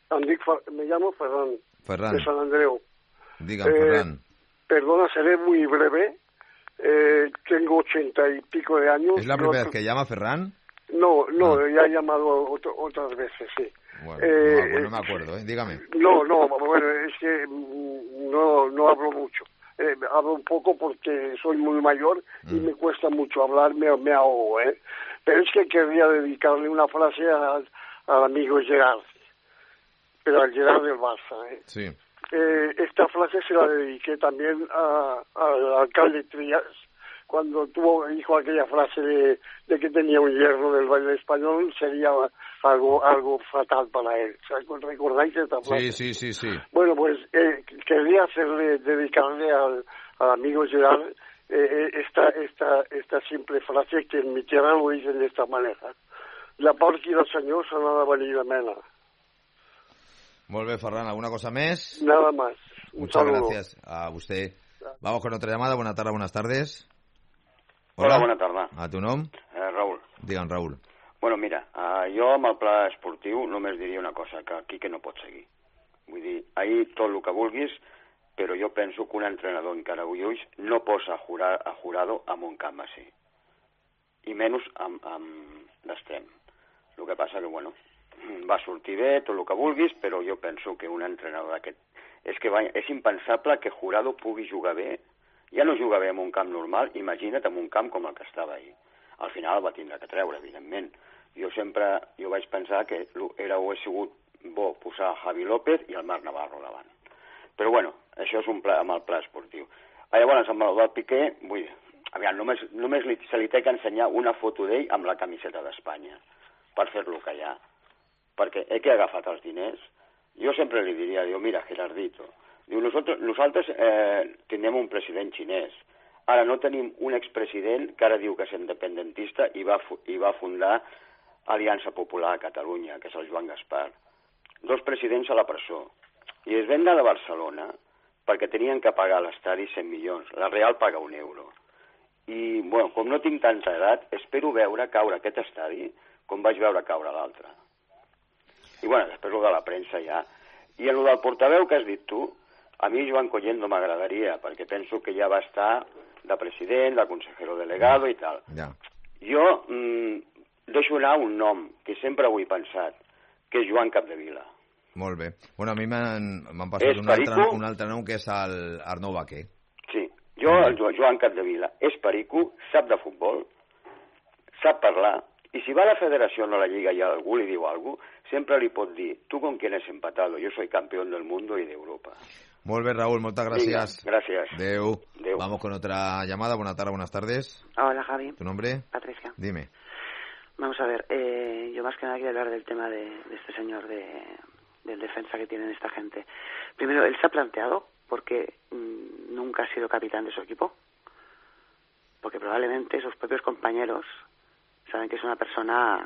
Me llamo Ferran. Ferran. De San Andreu. Dígame, Ferran. Perdona, seré muy breve. Tengo 80 y pico de años. ¿Es la primera vez que llama Ferran? No, ya he llamado otras veces, sí. Bueno, no me acuerdo, dígame. No, bueno, es que no hablo hablo un poco porque soy muy mayor y me cuesta mucho hablar, me ahogo, ¿eh? Pero es que querría dedicarle una frase al amigo Gerard, pero al Gerard del Barça, ¿eh? Sí. Esta frase se la dediqué también al alcalde Trías, cuando dijo aquella frase de que tenía un yerno del baile español, sería algo fatal para él. ¿Recordáis esta frase? Sí. Bueno, pues quería dedicarle al amigo Gerard esta simple frase que en mi tierra lo dicen de esta manera. La part i la senyors se n'ha de venir de mena. Molt bé, Ferran, ¿alguna cosa más? Nada más. Muchas gracias a usted. Vamos con otra llamada. Buenas tardes, buenas tardes. Hola, bona tarda. A tu nom? Raül. Digue'm, Raül. Bueno, mira, jo amb el pla esportiu només diria una cosa, que aquí que no pot seguir. Vull dir, ahir tot el que vulguis, però jo penso que un entrenador encara avui ulls no posa a Jurado amb un camp així. I menys amb l'extrem. El que passa que, bueno, va sortir bé, tot el que vulguis, però jo penso que un entrenador d'aquest... És impensable que Jurado pugui jugar bé. Ja no juga bé en un camp normal, imagina't en un camp com el que estava ahir. Al final el va tindre que treure, evidentment. Jo vaig pensar que hauria sigut bo posar Javi López i el Marc Navarro davant. Però bueno, això és amb el pla esportiu. Llavors, amb el del Piqué, vull dir, aviam, només se li té que ensenyar una foto d'ell amb la camiseta d'Espanya per fer-lo callar. Perquè que ha agafat els diners. Jo sempre li diria, mira, Gerardito, nosaltres tenim un president xinès. Ara no tenim un expresident que ara diu que és independentista i va fundar Aliança Popular a Catalunya, que és el Joan Gaspar. 2 presidents a la presó. I es venda de Barcelona perquè tenien que pagar a l'estadi 100 milions. La Real paga €1. I, bueno, com no tinc tanta edat, espero veure caure aquest estadi com vaig veure caure l'altre. I, bueno, després el de la premsa ja. I en el del portaveu que has dit tu, a mi Joan Collendo m'agradaria, perquè penso que ja va estar de president, de consejero delegado i tal. Ja. Jo deixo anar un nom que sempre ho he pensat, que és Joan Capdevila. Molt bé. Bueno, a mi m'han passat un altre nom, que és el Arnau Baquer. Sí, el Joan Capdevila és perico, sap de futbol, sap parlar, i si va a la federació o a la lliga i algú li diu alguna cosa, sempre li pot dir, tu con quién has empatado, yo soy campeón del mundo y de Europa. Molt bé, Raúl, moltes gràcies. Venga, gracias. Adeu. Vamos con otra llamada. Buenas tardes, buenas tardes. Hola, Javi. ¿Tu nombre? Patricia. Dime. Vamos a ver, yo más que nada quiero hablar del tema de este señor, del defensa que tienen esta gente. Primero, él se ha planteado porque nunca ha sido capitán de su equipo, porque probablemente sus propios compañeros saben que es una persona,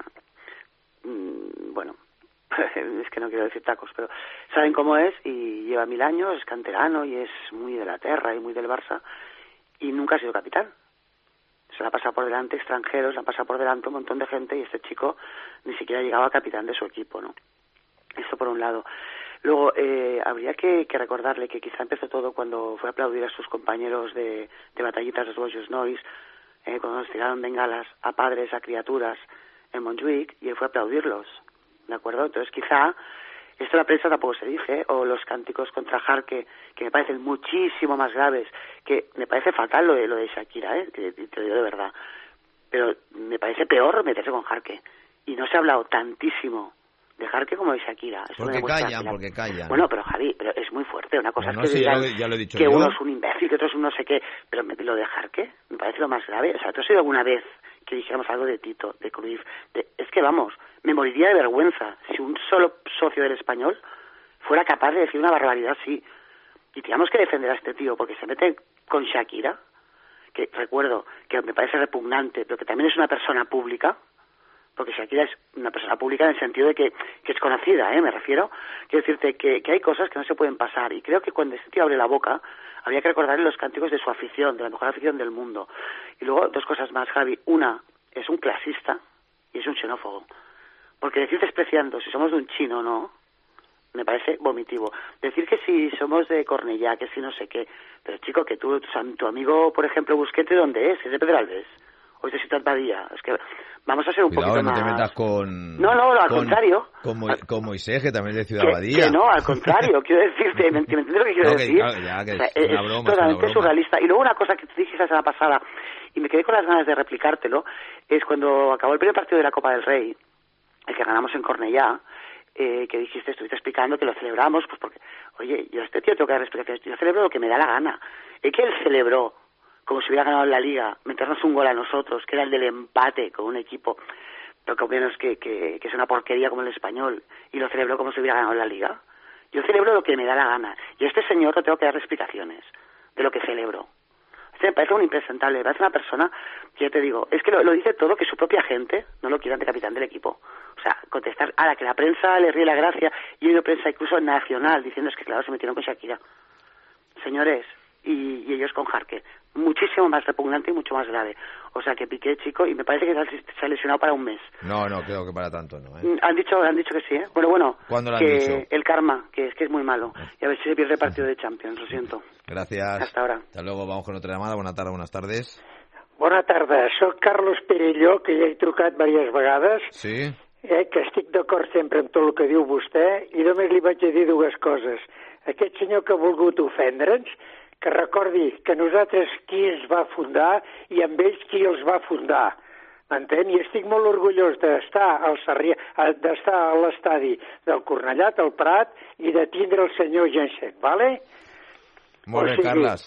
bueno, es que no quiero decir tacos, pero saben cómo es y lleva 1000 años, es canterano y es muy de la Terra y muy del Barça y nunca ha sido capitán. Se le ha pasado por delante extranjeros, se le ha pasado por delante un montón de gente y este chico ni siquiera llegaba a capitán de su equipo, ¿no? Esto por un lado. Luego, habría que recordarle que quizá empezó todo cuando fue a aplaudir a sus compañeros de batallitas de Rolls Noise, cuando nos tiraron bengalas a padres, a criaturas en Montjuic, y él fue a aplaudirlos, ¿de acuerdo? Entonces quizá, esto en la prensa tampoco se dice, o los cánticos contra Jarque, que me parecen muchísimo más graves, que me parece fatal lo de Shakira, que te lo digo de verdad, pero me parece peor meterse con Jarque, y no se ha hablado tantísimo de Jarque como de Shakira. Eso porque callan. Bueno, pero Javi, pero es muy fuerte. Una cosa bueno, es que sí, digan ya lo he dicho que yo. uno es un imbécil, que otro es un no sé qué, pero lo de Jarque me parece lo más grave. O sea, ¿tú has oído alguna vez que dijéramos algo de Tito, de Cruyff? Es que, vamos, me moriría de vergüenza si un solo socio del Español fuera capaz de decir una barbaridad así. Y teníamos que defender a este tío porque se mete con Shakira, que recuerdo que me parece repugnante, pero que también es una persona pública, porque Shakira es una persona pública en el sentido de que es conocida, me refiero. Quiero decirte que hay cosas que no se pueden pasar, y creo que cuando este tío abre la boca habría que recordarle los cánticos de su afición, de la mejor afición del mundo. Y luego, 2 cosas más, Javi. Una, es un clasista y es un xenófobo. Porque decir despreciando si somos de un chino o no, me parece vomitivo. Decir que si somos de Cornellá, que si no sé qué. Pero chico, que tu amigo, por ejemplo, Busquete, ¿dónde es? ¿Es de Pedralbes? o es de Ciutat Badia. Es que vamos a ser un poquito no más... te metas con... No, al contrario. Con Moisés, que también es de Ciudad Badia. Que no, al contrario, quiero decirte, ¿me entiendes lo que quiero decir? Claro, ya, que o sea, es una broma, totalmente surrealista. Y luego una cosa que te dije la semana pasada, y me quedé con las ganas de replicártelo, es cuando acabó el primer partido de la Copa del Rey, el que ganamos en Cornellá, que dijiste, estuviste explicando que lo celebramos, pues porque, oye, yo a este tío tengo que dar explicaciones, yo celebro lo que me da la gana. Es que él celebró como si hubiera ganado en la Liga, meternos un gol a nosotros, que era el del empate con un equipo, poco menos que es una porquería como el Español, y lo celebró como si hubiera ganado en la Liga. Yo celebro lo que me da la gana, y a este señor le tengo que dar explicaciones de lo que celebro. Me parece un impresentable, me parece una persona que, ya te digo, es que lo dice todo, que su propia gente no lo quiere de capitán del equipo. O sea, contestar, ahora que la prensa le ríe la gracia, y hay una prensa incluso nacional diciendo es que claro, se metieron con Shakira. Señores, y ellos con Jarque, muchísimo más repugnante y mucho más grave. O sea, que Piqué, chico, y me parece que se ha lesionado para un mes. No, creo que para tanto no, Han dicho que sí, ¿eh? Bueno, ¿cuándo lo han que dicho? El karma, que es muy malo. Y a ver si se pierde el partido de Champions, lo siento. Gracias. Hasta ahora. Hasta luego, vamos con otra llamada. Buenas tardes. Bona tarda, soc Carlos Perelló, que ja he trucat diverses vegades, sí. Que estic d'acord sempre amb tot el que diu vostè, i només li vaig a dir dues coses. Aquest senyor que ha volgut ofendre'ns, que recordi que nosaltres qui ens va fundar i amb ells qui els va fundar. M'entén? I estic molt orgullós d'estar al Sarrià, d'estar a l'estadi del Cornellà, al Prat, i de tindre el senyor Jensen, ¿vale? Molt bé, Carles.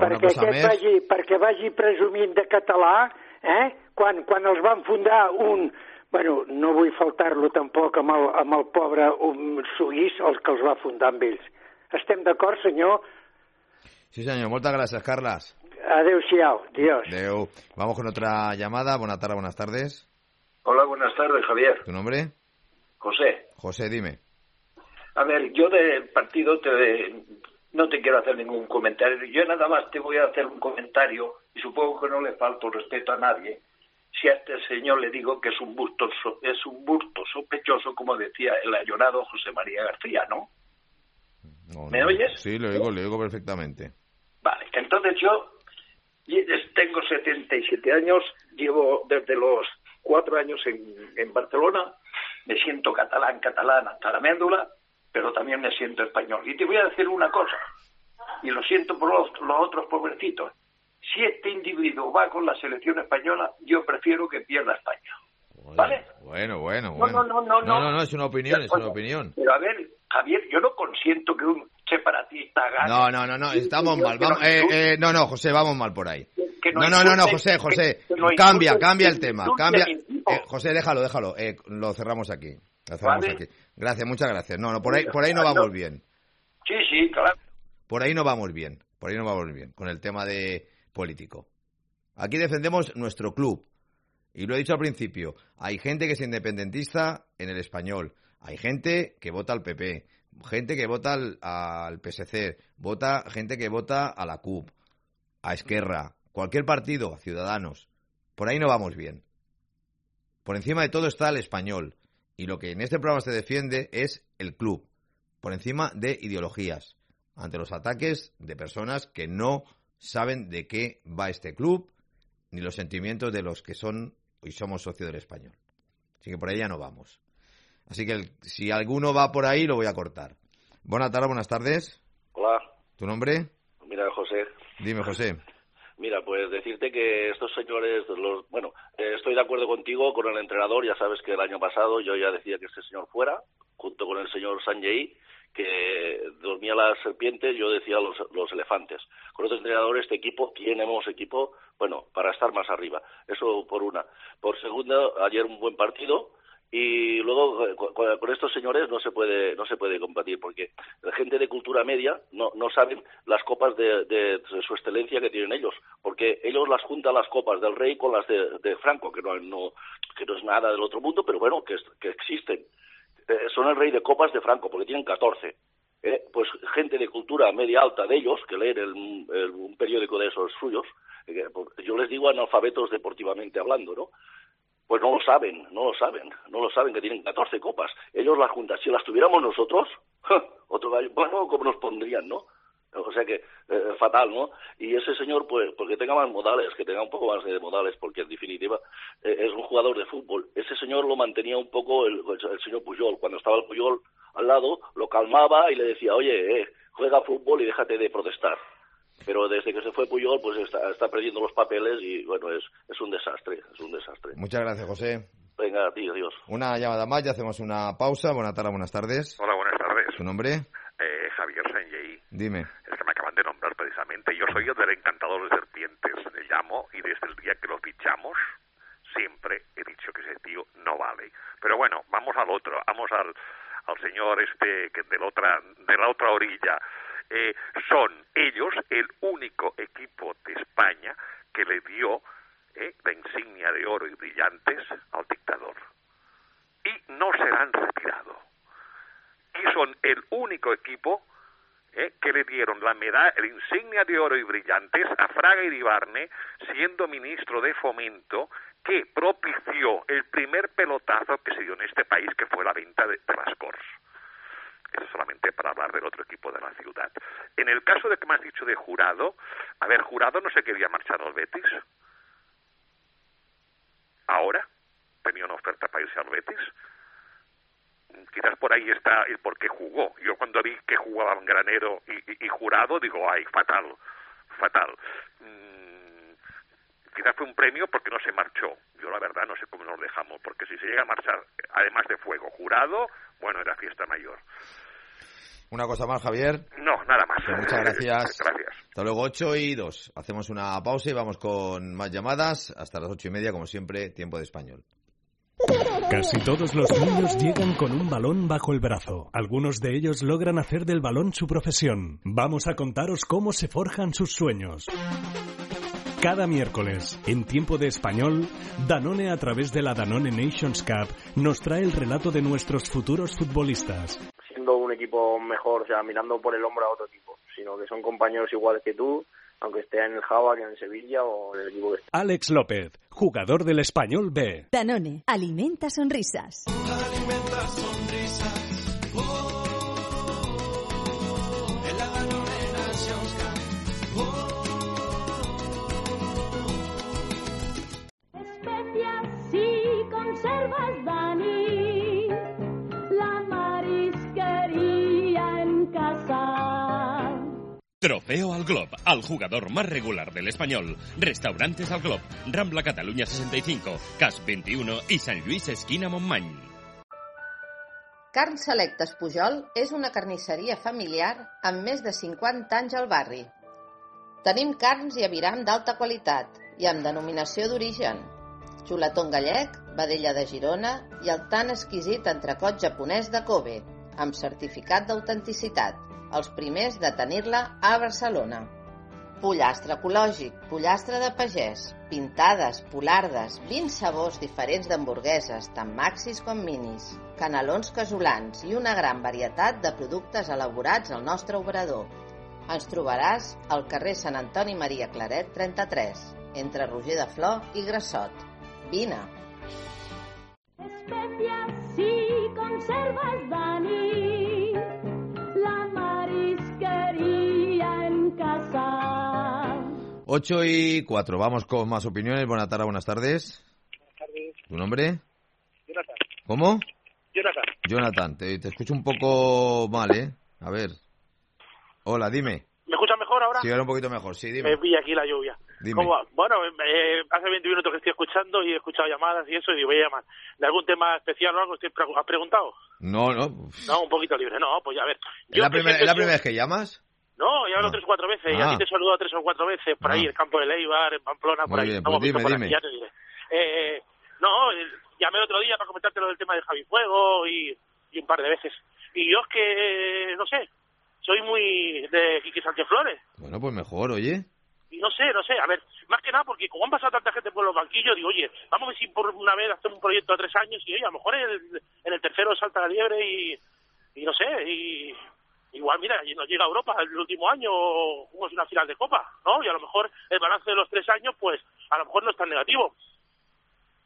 Perquè vagi presumint de català, quan els van fundar bueno, no vull faltar-lo tampoc amb el pobre suís, els que els va fundar amb ells. Estem d'acord, senyor? Sí, señor. Muchas gracias, Carlas. Adeu-siau. Dios. Adeu. Vamos con otra llamada. Buenas tardes. Hola, buenas tardes, Javier. ¿Tu nombre? José. José, dime. A ver, yo del partido no te quiero hacer ningún comentario. Yo nada más te voy a hacer un comentario, y supongo que no le falto respeto a nadie, si a este señor le digo que es un burto sospechoso, como decía el ayorado José María García, ¿no? ¿Me oyes? Sí, lo oigo perfectamente. Vale, entonces yo tengo 77 años, llevo desde los 4 años en Barcelona, me siento catalán hasta la médula, pero también me siento español. Y te voy a decir una cosa, y lo siento por los otros pobrecitos. Si este individuo va con la selección española, yo prefiero que pierda España. ¿Vale? Bueno. No, es una opinión, Pero a ver, Javier, yo no consiento que un separatista gane. No, estamos mal. No, José, vamos mal por ahí. No, José, cambia el tema. José, déjalo. Lo cerramos aquí. Gracias, muchas gracias. No, por ahí no vamos bien. Sí, claro. Por ahí no vamos bien con el tema de político. Aquí defendemos nuestro club. Y lo he dicho al principio, hay gente que es independentista en el Español, hay gente que vota al PP, gente que vota al PSC, gente que vota a la CUP, a Esquerra, cualquier partido, a Ciudadanos. Por ahí no vamos bien. Por encima de todo está el Español. Y lo que en este programa se defiende es el club, por encima de ideologías, ante los ataques de personas que no saben de qué va este club, ni los sentimientos de los que son y somos socios del Español. Así que por ahí ya no vamos. Así que si alguno va por ahí, lo voy a cortar. Buenas tardes. Hola. ¿Tu nombre? Mira, José. Dime, José. Mira, pues decirte que estos señores, estoy de acuerdo contigo con el entrenador. Ya sabes que el año pasado yo ya decía que este señor fuera, junto con el señor Sanjay, que dormía la serpiente, yo decía los elefantes. Con otros entrenadores tenemos equipo, para estar más arriba. Eso por una. Por segunda, ayer un buen partido, y luego con estos señores no se puede combatir, porque la gente de cultura media no saben las copas de su excelencia que tienen ellos, porque ellos las juntan las copas del rey con las de Franco, que no es nada del otro mundo, pero bueno, que existen. Son el rey de copas de Franco, porque tienen 14. Pues gente de cultura media alta de ellos, que leen un periódico de esos suyos, yo les digo analfabetos deportivamente hablando, ¿no? Pues no lo saben que tienen 14 copas. Ellos las juntan. Si las tuviéramos nosotros, otro gallo, ¿cómo nos pondrían, no? O sea que fatal, ¿no? Y ese señor, pues, porque tenga más modales, que tenga un poco más de modales, porque en definitiva es un jugador de fútbol. Ese señor lo mantenía un poco el señor Puyol. Cuando estaba el Puyol al lado, lo calmaba y le decía, oye, juega fútbol y déjate de protestar. Pero desde que se fue Puyol, pues está perdiendo los papeles y, bueno, es un desastre, es un desastre. Muchas gracias, José. Venga, a ti, adiós. Una llamada más, ya hacemos una pausa. Buenas tardes. Hola, buenas tardes. ¿Tu nombre? Javier Sanjei. Dime. Es que me acaban de nombrar precisamente. Yo soy el del encantador de serpientes. Le llamo y desde el día que lo fichamos siempre he dicho que ese tío no vale. Pero bueno, vamos al otro. Vamos al señor que de la otra orilla. Son ellos el único equipo de España que le dio la insignia de oro y brillantes al dictador. Y no se la han retirado. Y son el único equipo que le dieron la insignia de oro y brillantes a Fraga Iribarne, siendo ministro de Fomento, que propició el primer pelotazo que se dio en este país, que fue la venta de las Corts. Eso solamente para hablar del otro equipo de la ciudad. En el caso de que me has dicho de Jurado, Jurado no se quería marchar al Betis. Ahora tenía una oferta para irse al Betis. Quizás por ahí está el por qué jugó. Yo cuando vi que jugaban Granero y Jurado, digo, ay, fatal. Quizás fue un premio porque no se marchó. Yo la verdad no sé cómo nos dejamos, porque si se llega a marchar, además de Fuego, Jurado, bueno, era fiesta mayor. ¿Una cosa más, Javier? No, nada más. Pues muchas gracias. Gracias. Hasta luego, 8:02. Hacemos una pausa y vamos con más llamadas. Hasta las 8:30, como siempre, tiempo de español. Casi todos los niños llegan con un balón bajo el brazo. Algunos de ellos logran hacer del balón su profesión. Vamos a contaros cómo se forjan sus sueños. Cada miércoles, en Tiempo de Español, Danone, a través de la Danone Nations Cup, nos trae el relato de nuestros futuros futbolistas. Siendo un equipo mejor, o sea, mirando por el hombro a otro equipo, sino que son compañeros iguales que tú, aunque esté en el Java, que en el Sevilla o en el equipo que esté. Alex López, jugador del Español B. Danone, alimenta sonrisas. Alimenta sonrisas. En la Danone Nations Cup. Especias y conservas, Dani. La marisquería en casa. Trofeo al Glob, al jugador más regular del Español. Restaurantes al Glob, Rambla Cataluña 65, Cas 21 i Sant Lluís esquina Montmany. Carn Selectes Pujol és una carnisseria familiar amb més de 50 anys al barri. Tenim carns i aviram d'alta qualitat i amb denominació d'origen. Xuletón gallec, vedella de Girona i el tan exquisit entrecot japonès de Kobe, amb certificat d'autenticitat, els primers de tenir-la a Barcelona. Pollastre ecològic, pollastre de pagès, pintades, polardes, 20 sabors diferents d'hamburgueses, tant maxis com minis, canelons casolans i una gran varietat de productes elaborats al nostre obrador. Ens trobaràs al carrer Sant Antoni Maria Claret 33, entre Roger de Flor i Grassot. Vine! Especias y conservas, Dani. La marisquería en casa. 8:04. Vamos con más opiniones. Buenas tardes. Buenas tardes. ¿Tu nombre? Jonathan. ¿Cómo? Jonathan. Jonathan, te escucho un poco mal, ¿eh? A ver. Hola, dime. ¿Me escuchas mejor ahora? Sí, ahora un poquito mejor, sí, dime. Me pilla aquí la lluvia. Dime. ¿Cómo va? Bueno, hace 20 minutos que estoy escuchando y he escuchado llamadas y eso, y voy a llamar. ¿De algún tema especial o algo? ¿Has preguntado? No. No, un poquito libre. No, pues ya a ver. ¿Es la primera vez que llamas? No, ya hablo 3 o 4 veces. Y a ti te he saludado 3 o 4 veces por ahí, el campo de Leibar, en Pamplona, por Muy ahí. bien, No, pues dime. ya te diré. Llamé el otro día para comentarte lo del tema de Javi Fuego y un par de veces. Y yo es que, no sé, soy muy de Quique Sánchez Flores. Bueno, pues mejor, oye. Y no sé, a ver, más que nada porque como han pasado tanta gente por los banquillos, digo, oye, vamos a ver si por una vez hacemos un proyecto de 3 años y oye, a lo mejor en el tercero salta la liebre y no sé, y igual, mira, nos llega a Europa el último año, jugamos una final de Copa, ¿no? Y a lo mejor el balance de los 3 años, pues, a lo mejor no es tan negativo.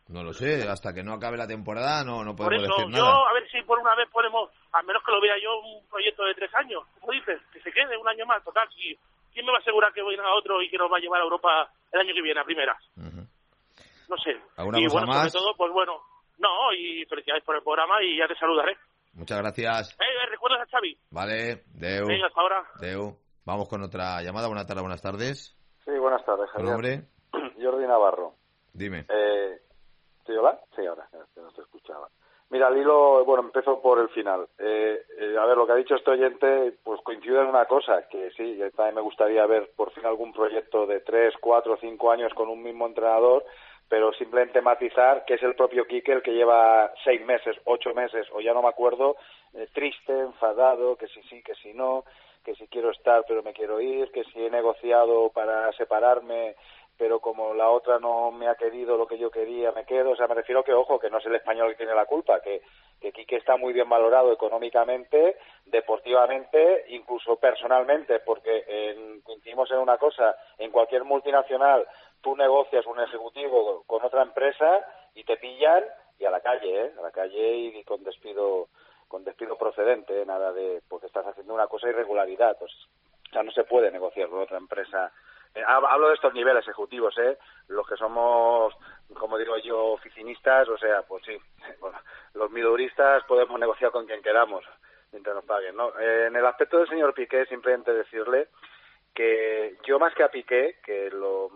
No lo sé, hasta que no acabe la temporada no Por podemos eso, decir nada. yo a ver si por una vez podemos, al menos que lo vea yo, un proyecto de 3 años, como dices, que se quede un año más, total. ¿Quién me va a asegurar que voy a ir a otro y que nos va a llevar a Europa el año que viene, a primeras? No sé. ¿Alguna y cosa bueno, más? sobre todo, pues bueno, no, y felicidades por el programa y ya te saludaré. Muchas gracias. ¿Recuerdas a Xavi? Vale, Deu. Venga, hasta ahora. Deu. Vamos con otra llamada. Buenas tardes. Sí, buenas tardes, ¿Tu Javier. nombre? Jordi Navarro. Dime. ¿Sí, hola? Sí, ahora, que no te escuchaba. Mira, el hilo, bueno, empezó por el final. A ver, lo que ha dicho este oyente, pues coincide en una cosa, que sí, también me gustaría ver por fin algún proyecto de 3, 4, 5 años con un mismo entrenador, pero simplemente matizar que es el propio Quique el que lleva 6 meses, 8 meses, o ya no me acuerdo, triste, enfadado, que si sí, que si no, que si quiero estar pero me quiero ir, que si he negociado para separarme, pero como la otra no me ha querido lo que yo quería, me quedo. O sea, me refiero que, ojo, que no es el español que tiene la culpa, que Quique está muy bien valorado económicamente, deportivamente, incluso personalmente, porque coincidimos en una cosa, en cualquier multinacional tú negocias un ejecutivo con otra empresa y te pillan y a la calle y con despido procedente, nada de porque estás haciendo una cosa irregularidad, pues, o sea, no se puede negociar con otra empresa. Hablo de estos niveles ejecutivos, los que somos, como digo yo, oficinistas, o sea, pues sí, bueno, los miluristas podemos negociar con quien queramos, mientras nos paguen, ¿no? En el aspecto del señor Piqué, simplemente decirle que yo más que a Piqué, que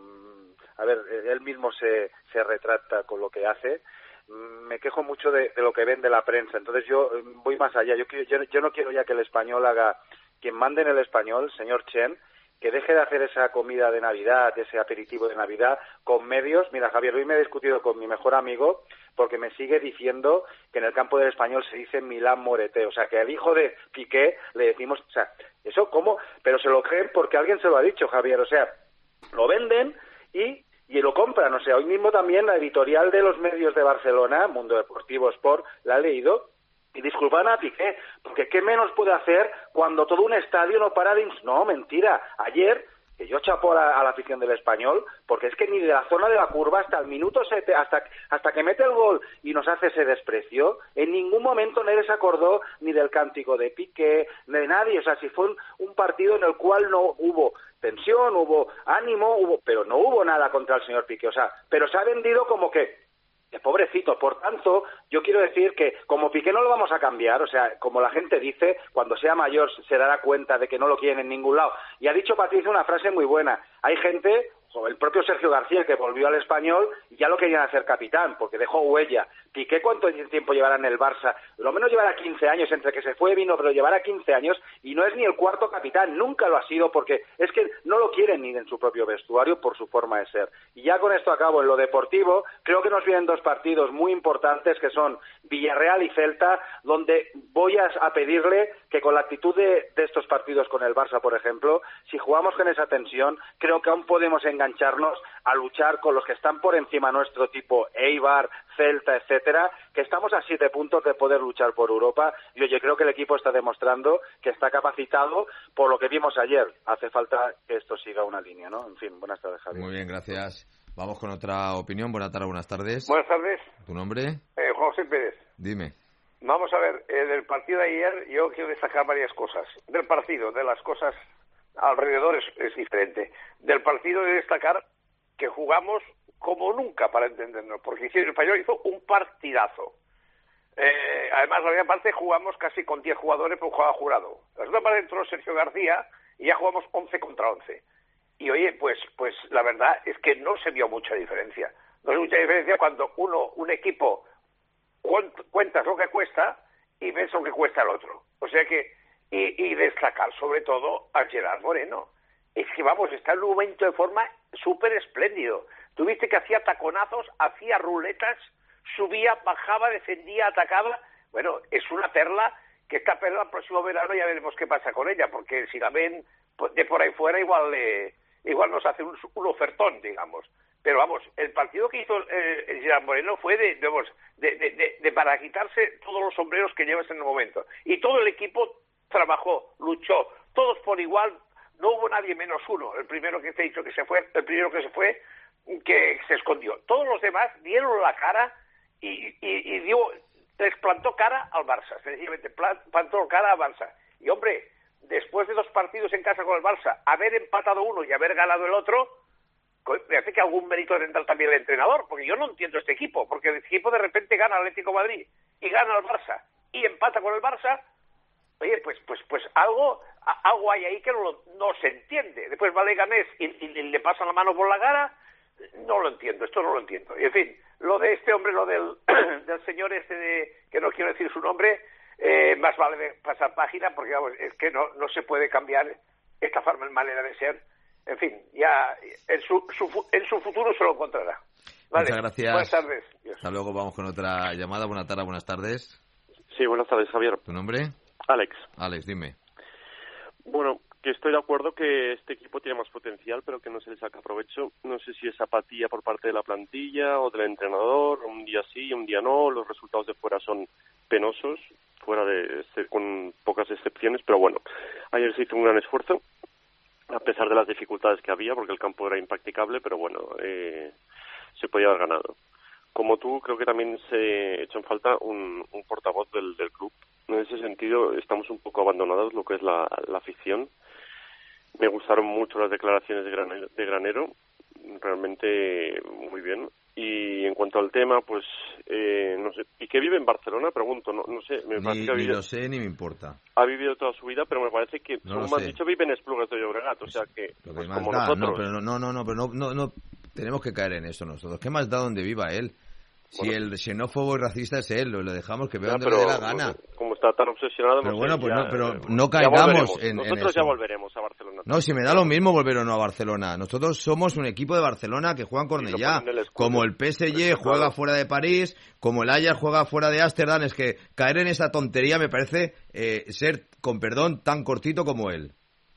él mismo se retracta con lo que hace, me quejo mucho de lo que vende la prensa. Entonces yo voy más allá. Yo no quiero ya que el español haga, quien mande en el español, señor Chen, que deje de hacer esa comida de Navidad, ese aperitivo de Navidad con medios. Mira, Javier, hoy me he discutido con mi mejor amigo porque me sigue diciendo que en el campo del español se dice Milán Morete, o sea, que al hijo de Piqué le decimos, o sea, ¿eso cómo? Pero se lo creen porque alguien se lo ha dicho, Javier, o sea, lo venden y lo compran. O sea, hoy mismo también la editorial de los medios de Barcelona, Mundo Deportivo Sport, la ha leído y disculpan a Piqué, porque ¿qué menos puede hacer cuando todo un estadio no para de... No, mentira. Ayer, que yo chapo a la afición del Español, porque es que ni de la zona de la curva hasta el minuto 7, hasta que mete el gol y nos hace ese desprecio, en ningún momento nadie se acordó ni del cántico de Piqué, ni de nadie. O sea, si fue un partido en el cual no hubo tensión, hubo ánimo, pero no hubo nada contra el señor Piqué. O sea, pero se ha vendido como que pobrecito. Por tanto, yo quiero decir que como Piqué no lo vamos a cambiar, o sea, como la gente dice, cuando sea mayor se dará cuenta de que no lo quieren en ningún lado. Y ha dicho Patricia una frase muy buena. Hay gente, el propio Sergio García, que volvió al Español y ya lo querían hacer capitán, porque dejó huella. Piqué, ¿cuánto tiempo llevará en el Barça? Lo menos llevará 15 años, entre que se fue vino, pero llevará 15 años y no es ni el cuarto capitán, nunca lo ha sido, porque es que no lo quieren ni en su propio vestuario por su forma de ser. Y ya con esto acabo. En lo deportivo, creo que nos vienen 2 partidos muy importantes, que son Villarreal y Celta, donde voy a pedirle que con la actitud de estos partidos con el Barça, por ejemplo, si jugamos con esa tensión, creo que aún podemos engancharnos a luchar con los que están por encima nuestro, tipo Eibar, Celta, etcétera, que estamos a 7 puntos de poder luchar por Europa. Y oye, creo que el equipo está demostrando que está capacitado por lo que vimos ayer. Hace falta que esto siga una línea, ¿no? En fin, buenas tardes, Javier. Muy bien, gracias. Vamos con otra opinión. Buenas tardes. Buenas tardes. ¿Tu nombre? Juan José Pérez. Dime. Vamos a ver, del partido de ayer yo quiero destacar varias cosas. Del partido, de las cosas alrededor es diferente. Del partido de destacar que jugamos como nunca, para entendernos, porque el Español hizo un partidazo. Además, la primera parte jugamos casi con 10 jugadores, pero jugaba Jurado. La segunda parte entró Sergio García y ya jugamos 11 contra 11. Y oye, pues la verdad es que no se vio mucha diferencia. No se vio mucha diferencia cuando un equipo cuentas lo que cuesta y ves lo que cuesta el otro. O sea que, y destacar sobre todo a Gerard Moreno. Es que vamos, está en un momento de forma súper espléndido. Tuviste que hacía taconazos, hacía ruletas, subía, bajaba, defendía, atacaba. Bueno, es una perla, que esta perla el próximo verano ya veremos qué pasa con ella, porque si la ven de por ahí fuera igual nos hace un ofertón, digamos. Pero vamos, el partido que hizo el Gerard Moreno fue de para quitarse todos los sombreros que llevas en el momento. Y todo el equipo trabajó, luchó, todos por igual, no hubo nadie menos uno. El primero que te he dicho que se fue, que se escondió. Todos los demás dieron la cara y les plantó cara al Barça, sencillamente plantó cara al Barça. Y hombre, después de 2 partidos en casa con el Barça, haber empatado uno y haber ganado el otro, me hace que algún mérito tendrá también el entrenador, porque yo no entiendo este equipo, porque el equipo de repente gana al Atlético de Madrid y gana al Barça y empata con el Barça. Oye, pues algo hay ahí que no se entiende. Después va Leganés y le pasan la mano por la cara. No lo entiendo, esto no lo entiendo. Y en fin, lo de este hombre, lo del señor que no quiero decir su nombre, más vale de pasar página, porque vamos, es que no se puede cambiar esta manera de ser. En fin, ya en su futuro se lo encontrará. Vale, muchas gracias. Buenas tardes. Dios. Hasta luego, vamos con otra llamada. Buenas tardes. Sí, buenas tardes, Javier. ¿Tu nombre? Alex. Alex, dime. Bueno, que estoy de acuerdo que este equipo tiene más potencial, pero que no se le saca provecho. No sé si es apatía por parte de la plantilla o del entrenador, un día sí, un día no. Los resultados de fuera son penosos, con pocas excepciones, pero bueno, ayer se hizo un gran esfuerzo, a pesar de las dificultades que había, porque el campo era impracticable, pero bueno, se podía haber ganado. Como tú, creo que también se echó en falta un portavoz del club. En ese sentido, estamos un poco abandonados, lo que es la afición. Me gustaron mucho las declaraciones de Granero, realmente muy bien. Y en cuanto al tema, pues, no sé, ¿y qué vive en Barcelona? Pregunto, no sé. Me parece que ni lo sé ni me importa. Ha vivido toda su vida, pero me parece que, no según me has dicho, vive en Esplugues de Llobregat, o sea que, lo que pues, más como da, nosotros. No, pero no tenemos que caer en eso nosotros. ¿Qué más da donde viva él? Si Bueno, el xenófobo y racista es él, lo dejamos que vea ya, donde le dé la gana. Como está tan obsesionado... Pero no bueno, sé, pues ya, pero ya no caigamos volveremos. en Nosotros eso. ya volveremos a Barcelona. No, si me da lo mismo volver o no a Barcelona. Nosotros somos un equipo de Barcelona que juega en Cornellá. Como el PSG juega fuera de París, como el Ajax juega fuera de Ámsterdam. Es que caer en esa tontería me parece ser, con perdón, tan cortito como él.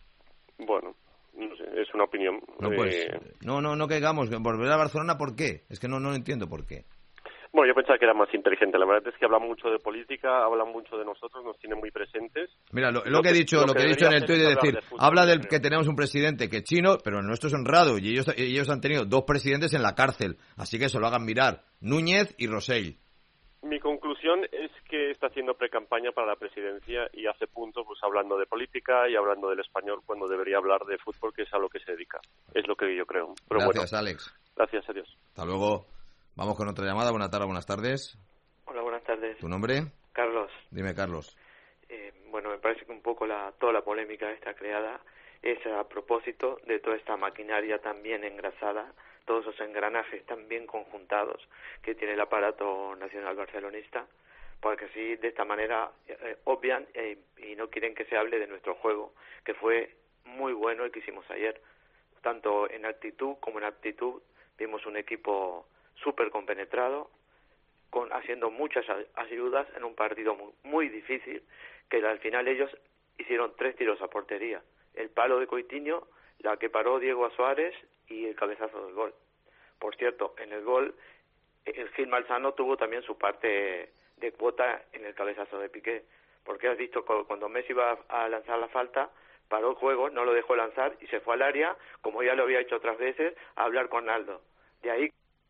Bueno, no sé, es una opinión. No, pues, no caigamos. Volver a Barcelona, ¿por qué? Es que no entiendo por qué. Bueno, yo pensaba que era más inteligente. La verdad es que habla mucho de política, habla mucho de nosotros, nos tiene muy presentes. Mira, lo que he dicho en el tuit es decir, habla del que tenemos un presidente que es chino, pero el nuestro es honrado, y ellos han tenido 2 presidentes en la cárcel, así que se lo hagan mirar, Núñez y Rosell. Mi conclusión es que está haciendo precampaña para la presidencia y hace puntos pues hablando de política y hablando del español cuando debería hablar de fútbol, que es a lo que se dedica. Es lo que yo creo. Pero gracias, bueno, Alex. Gracias, adiós. Hasta luego. Vamos con otra llamada. Buenas tardes. Hola, buenas tardes. ¿Tu nombre? Carlos. Dime, Carlos. Bueno, me parece que un poco toda la polémica esta creada es a propósito de toda esta maquinaria tan bien engrasada, todos esos engranajes tan bien conjuntados que tiene el aparato nacional barcelonista, porque así de esta manera obvian y no quieren que se hable de nuestro juego, que fue muy bueno el que hicimos ayer. Tanto en actitud como en aptitud vimos un equipo súper compenetrado, haciendo muchas ayudas en un partido muy difícil, que al final ellos hicieron 3 tiros a portería. El palo de Coutinho, la que paró Diego a Suárez y el cabezazo del gol. Por cierto, en el gol, el Gil Malzano tuvo también su parte de cuota en el cabezazo de Piqué, porque has visto cuando Messi iba a lanzar la falta, paró el juego, no lo dejó lanzar y se fue al área, como ya lo había hecho otras veces, a hablar con Naldo. De ahí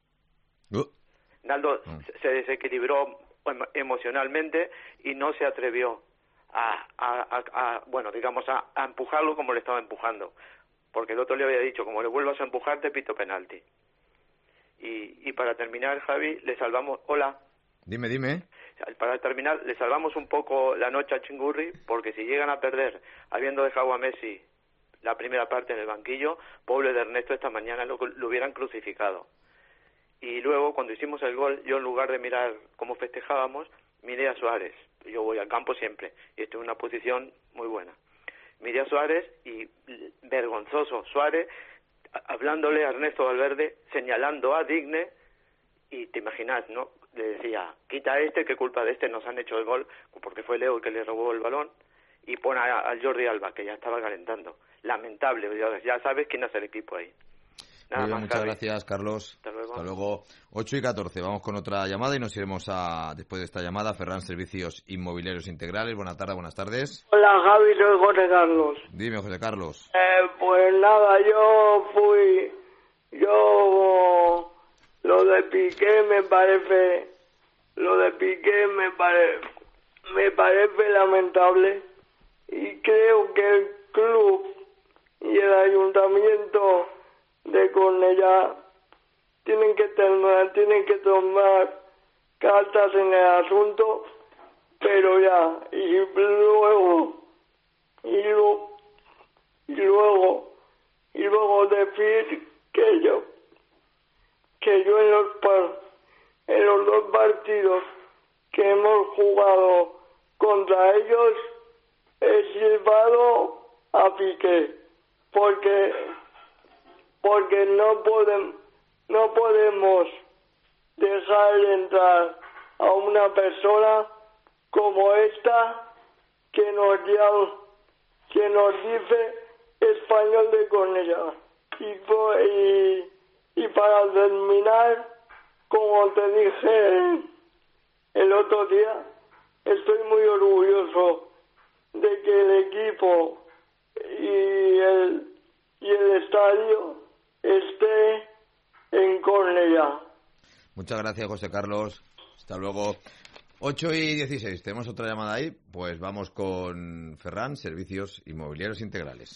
Naldo se desequilibró emocionalmente y no se atrevió a empujarlo como le estaba empujando, porque el otro le había dicho, como le vuelvas a empujar te pito penalti. Y para terminar, Javi, le salvamos... Hola. Dime. Para terminar, le salvamos un poco la noche a Chingurri, porque si llegan a perder, habiendo dejado a Messi la primera parte en el banquillo, pobre de Ernesto esta mañana lo hubieran crucificado. Y luego, cuando hicimos el gol, yo en lugar de mirar cómo festejábamos, miré a Suárez. Yo voy al campo siempre y estoy en una posición muy buena. Miré a Suárez y vergonzoso Suárez, hablándole a Ernesto Valverde, señalando a Digne, y te imaginas, ¿no? Le decía, quita qué culpa de nos han hecho el gol, porque fue Leo el que le robó el balón, y pone al Jordi Alba, que ya estaba calentando. Lamentable, ya sabes quién hace el equipo ahí. Muy bien, muchas gracias, Carlos. Hasta luego. 8:14. Vamos con otra llamada y nos iremos después de esta llamada, Ferran Servicios Inmobiliarios Integrales. Buenas tardes. Hola, Javi, soy José Carlos. Dime, José Carlos. Pues nada, yo fui Yo lo de Piqué me parece lamentable, y creo que el club y el ayuntamiento de Cornellá tienen que tomar cartas en el asunto, pero ya, y luego decir que yo en los dos partidos que hemos jugado contra ellos he silbado a Piqué, porque no podemos dejar entrar a una persona como esta que nos dice Español de Cornellá. Y para terminar, como te dije el otro día, estoy muy orgulloso de que el equipo y el estadio esté en Cornellá. Muchas gracias, José Carlos. Hasta luego. 8:16. Tenemos otra llamada ahí. Pues vamos con Ferran, Servicios Inmobiliarios Integrales.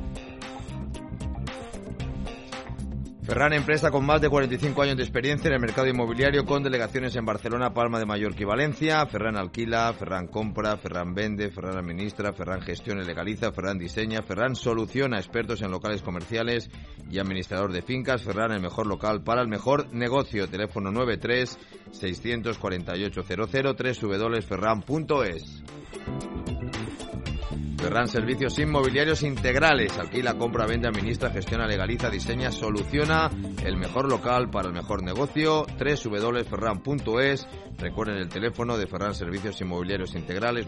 Ferran, empresa con más de 45 años de experiencia en el mercado inmobiliario, con delegaciones en Barcelona, Palma de Mallorca y Valencia. Ferran alquila, Ferran compra, Ferran vende, Ferran administra, Ferran gestiona y legaliza, Ferran diseña, Ferran soluciona, expertos en locales comerciales y administrador de fincas. Ferran, el mejor local para el mejor negocio. Teléfono 93-648-00, www.ferran.es. Ferran, Servicios Inmobiliarios Integrales. Alquila, compra, vende, administra, gestiona, legaliza, diseña, soluciona. El mejor local para el mejor negocio. www.ferran.es. Recuerden el teléfono de Ferran, Servicios Inmobiliarios Integrales,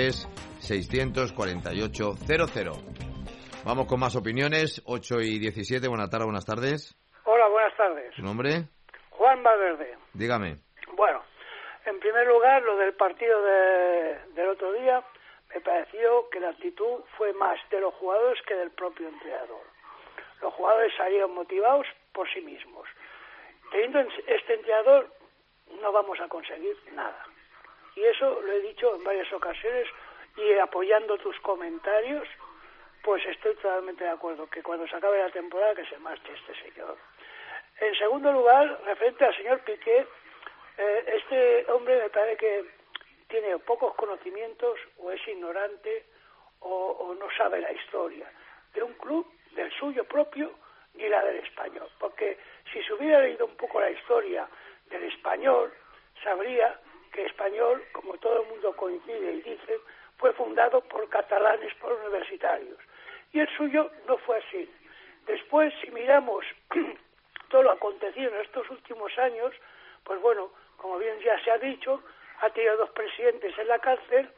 93-648-00. Vamos con más opiniones. 8:17. Buenas tardes. Hola, buenas tardes. ¿Su nombre? Juan Valverde. Dígame. Bueno, en primer lugar, lo del partido del otro día, me pareció que la actitud fue más de los jugadores que del propio entrenador. Los jugadores salieron motivados por sí mismos. Teniendo este entrenador, no vamos a conseguir nada. Y eso lo he dicho en varias ocasiones, y apoyando tus comentarios, pues estoy totalmente de acuerdo, que cuando se acabe la temporada que se marche este señor. En segundo lugar, referente al señor Piqué, este hombre me parece que tiene pocos conocimientos, o es ignorante, o no sabe la historia de un club, del suyo propio, ni la del Español. Porque si se hubiera leído un poco la historia del Español, sabría que Español, como todo el mundo coincide y dice, fue fundado por catalanes, por universitarios. Y el suyo no fue así. Después, si miramos todo lo acontecido en estos últimos años, pues bueno, como bien ya se ha dicho, ha tenido 2 presidentes en la cárcel,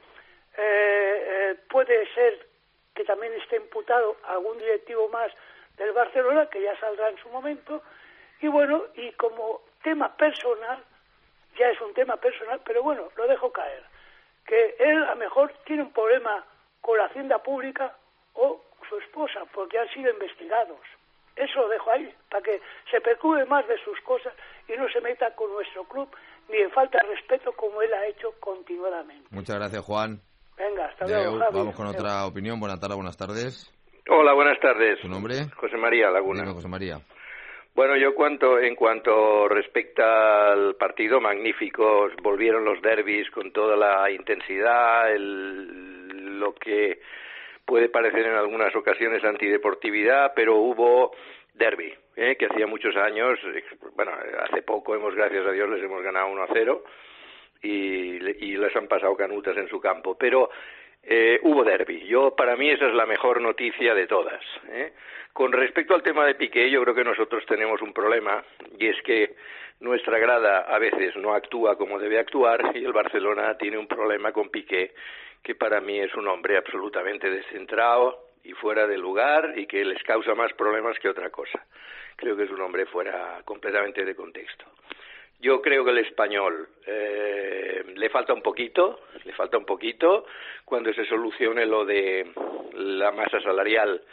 puede ser que también esté imputado algún directivo más del Barcelona, que ya saldrá en su momento, y bueno, y como tema personal, ya es un tema personal, pero bueno, lo dejo caer, que él a lo mejor tiene un problema con la hacienda pública o su esposa, porque han sido investigados. Eso lo dejo ahí, para que se preocupe más de sus cosas y no se meta con nuestro club, ni le falta respeto como él ha hecho continuadamente. Muchas gracias, Juan. Venga, hasta luego, Javi. Vamos con otra opinión. Buenas tardes. Hola, buenas tardes. ¿Tu nombre? José María Laguna. Dime, José María. Bueno, yo en cuanto respecta al partido, magníficos, volvieron los derbis con toda la intensidad, lo que puede parecer en algunas ocasiones antideportividad, pero hubo derbi, que hacía muchos años, bueno, hace poco gracias a Dios les hemos ganado 1-0 y les han pasado canutas en su campo, pero hubo derbi. Para mí esa es la mejor noticia de todas. Con respecto al tema de Piqué, yo creo que nosotros tenemos un problema, y es que nuestra grada a veces no actúa como debe actuar, y el Barcelona tiene un problema con Piqué, que para mí es un hombre absolutamente descentrado y fuera de lugar, y que les causa más problemas que otra cosa. Creo que es un hombre fuera completamente de contexto. Yo creo que el Español le falta un poquito, cuando se solucione lo de la masa salarial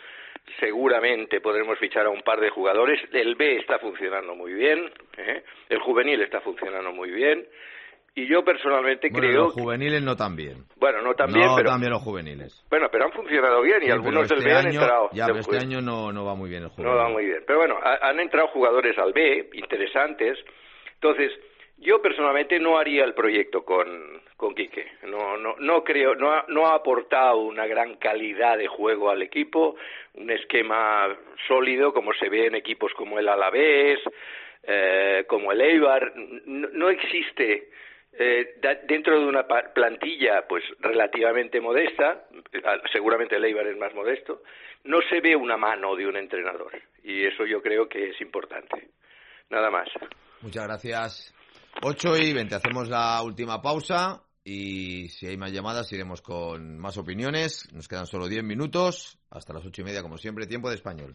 seguramente podremos fichar a un par de jugadores. El B está funcionando muy bien, el juvenil está funcionando muy bien, y yo personalmente creo... Los juveniles no tan bien. Bueno, no tan bien, pero... No tan bien los juveniles. Bueno, pero han funcionado bien, y algunos del B han entrado. Ya, pero este año no va muy bien el juvenil. No va muy bien, pero bueno, han entrado jugadores al B, interesantes. Entonces, yo personalmente no haría el proyecto con Quique. No creo, no ha aportado una gran calidad de juego al equipo, un esquema sólido como se ve en equipos como el Alavés, como el Eibar. No existe dentro de una plantilla pues relativamente modesta, seguramente el Eibar es más modesto, no se ve una mano de un entrenador, y eso yo creo que es importante. Nada más. Muchas gracias. 8:20, hacemos la última pausa y si hay más llamadas iremos con más opiniones. Nos quedan solo 10 minutos, hasta las 8:30 como siempre, tiempo de Espanyol.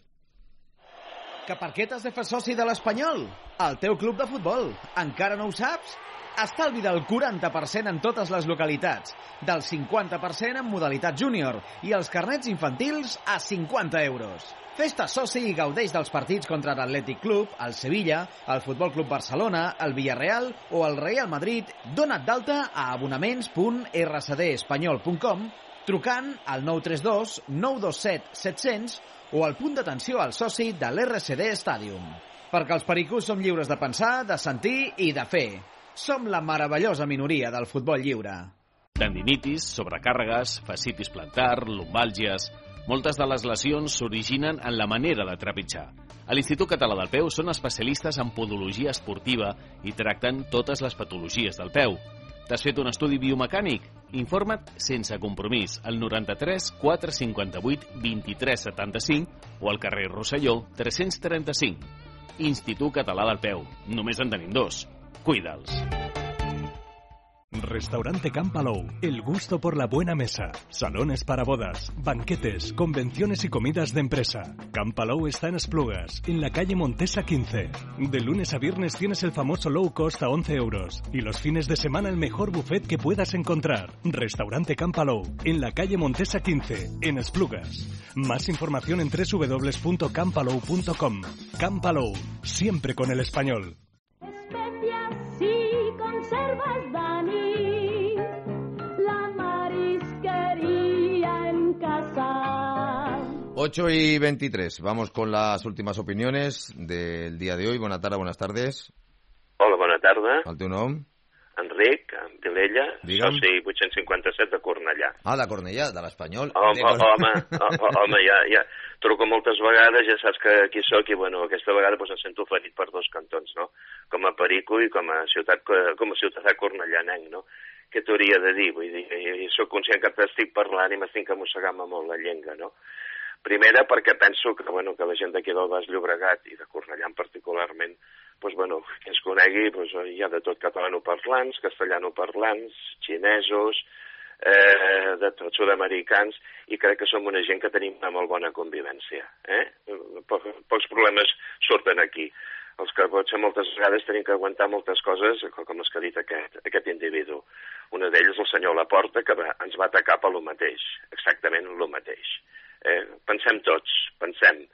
Que per què t'has de fer soci de l'Espanyol? El teu club de futbol. Encara no ho saps? Estalvi del 40% en totes les localitats, del 50% en modalitat júnior i els carnets infantils a 50 euros. Fes-te soci i gaudeix dels partits contra l'Atlètic Club, el Sevilla, el Futbol Club Barcelona, el Villarreal o el Real Madrid. Dona't d'alta a abonaments.rcdespanyol.com trucant al 932 927 700 o al punt d'atenció al soci de l'RCD Stadium. Perquè els pericos som lliures de pensar, de sentir i de fer. Som la meravellosa minoria del futbol lliure. Tendinitis, sobrecàrregues, fascitis plantar, lumbàlgies... Moltes de les lesions s'originen en la manera de trepitjar. A l'Institut Català del Peu són especialistes en podologia esportiva i tracten totes les patologies del peu. T'has fet un estudi biomecànic? Informa't sense compromís al 93 458 23 75 o al carrer Rosselló 335. Institut Català del Peu. Només en tenim 2. Cuida'ls. Restaurante Campalou, el gusto por la buena mesa. Salones para bodas, banquetes, convenciones y comidas de empresa. Campalou está en Esplugas, en la calle Montesa 15. De lunes a viernes tienes el famoso low cost a 11 euros. Y los fines de semana el mejor buffet que puedas encontrar. Restaurante Campalou, en la calle Montesa 15, en Esplugas. Más información en www.campalou.com. Campalou, siempre con el español. Especias y conservas, Dani, la marisquería en casa. 8:23, vamos con las últimas opiniones del día de hoy. Bona tarda, buenas tardes. Hola, bona tarda. El teu nom? Enric, Vilella, Digue'm. soci 857 de Cornellà. Ah, de Cornellà, de l'Espanyol. Home, ja truco moltes vegades, ja saps que aquí sóc i, bueno, aquesta vegada doncs, em sento ferit per dos cantons, no? Com a perico i com a ciutadà cornellanenc, no? Què t'hauria de dir? Vull dir, soc conscient que t'estic parlant i m'estic amossegant molt la llengua, no? Primera, perquè penso que, bueno, que la gent d'aquí del Baix Llobregat i de Cornellà particularment, doncs, bueno, que ens conegui, doncs, hi ha de tot catalanoparlants, castellanoparlants, xinesos, de tots sud-americans, i crec que som una gent que tenim una molt bona convivència. Pocs problemes surten aquí. Els que potser moltes vegades tenim que aguantar moltes coses, com les que ha dit aquest individu. Una d'elles, el senyor Laporta, que ens va atacar per lo mateix, exactament lo mateix. Pensem tots, pensem.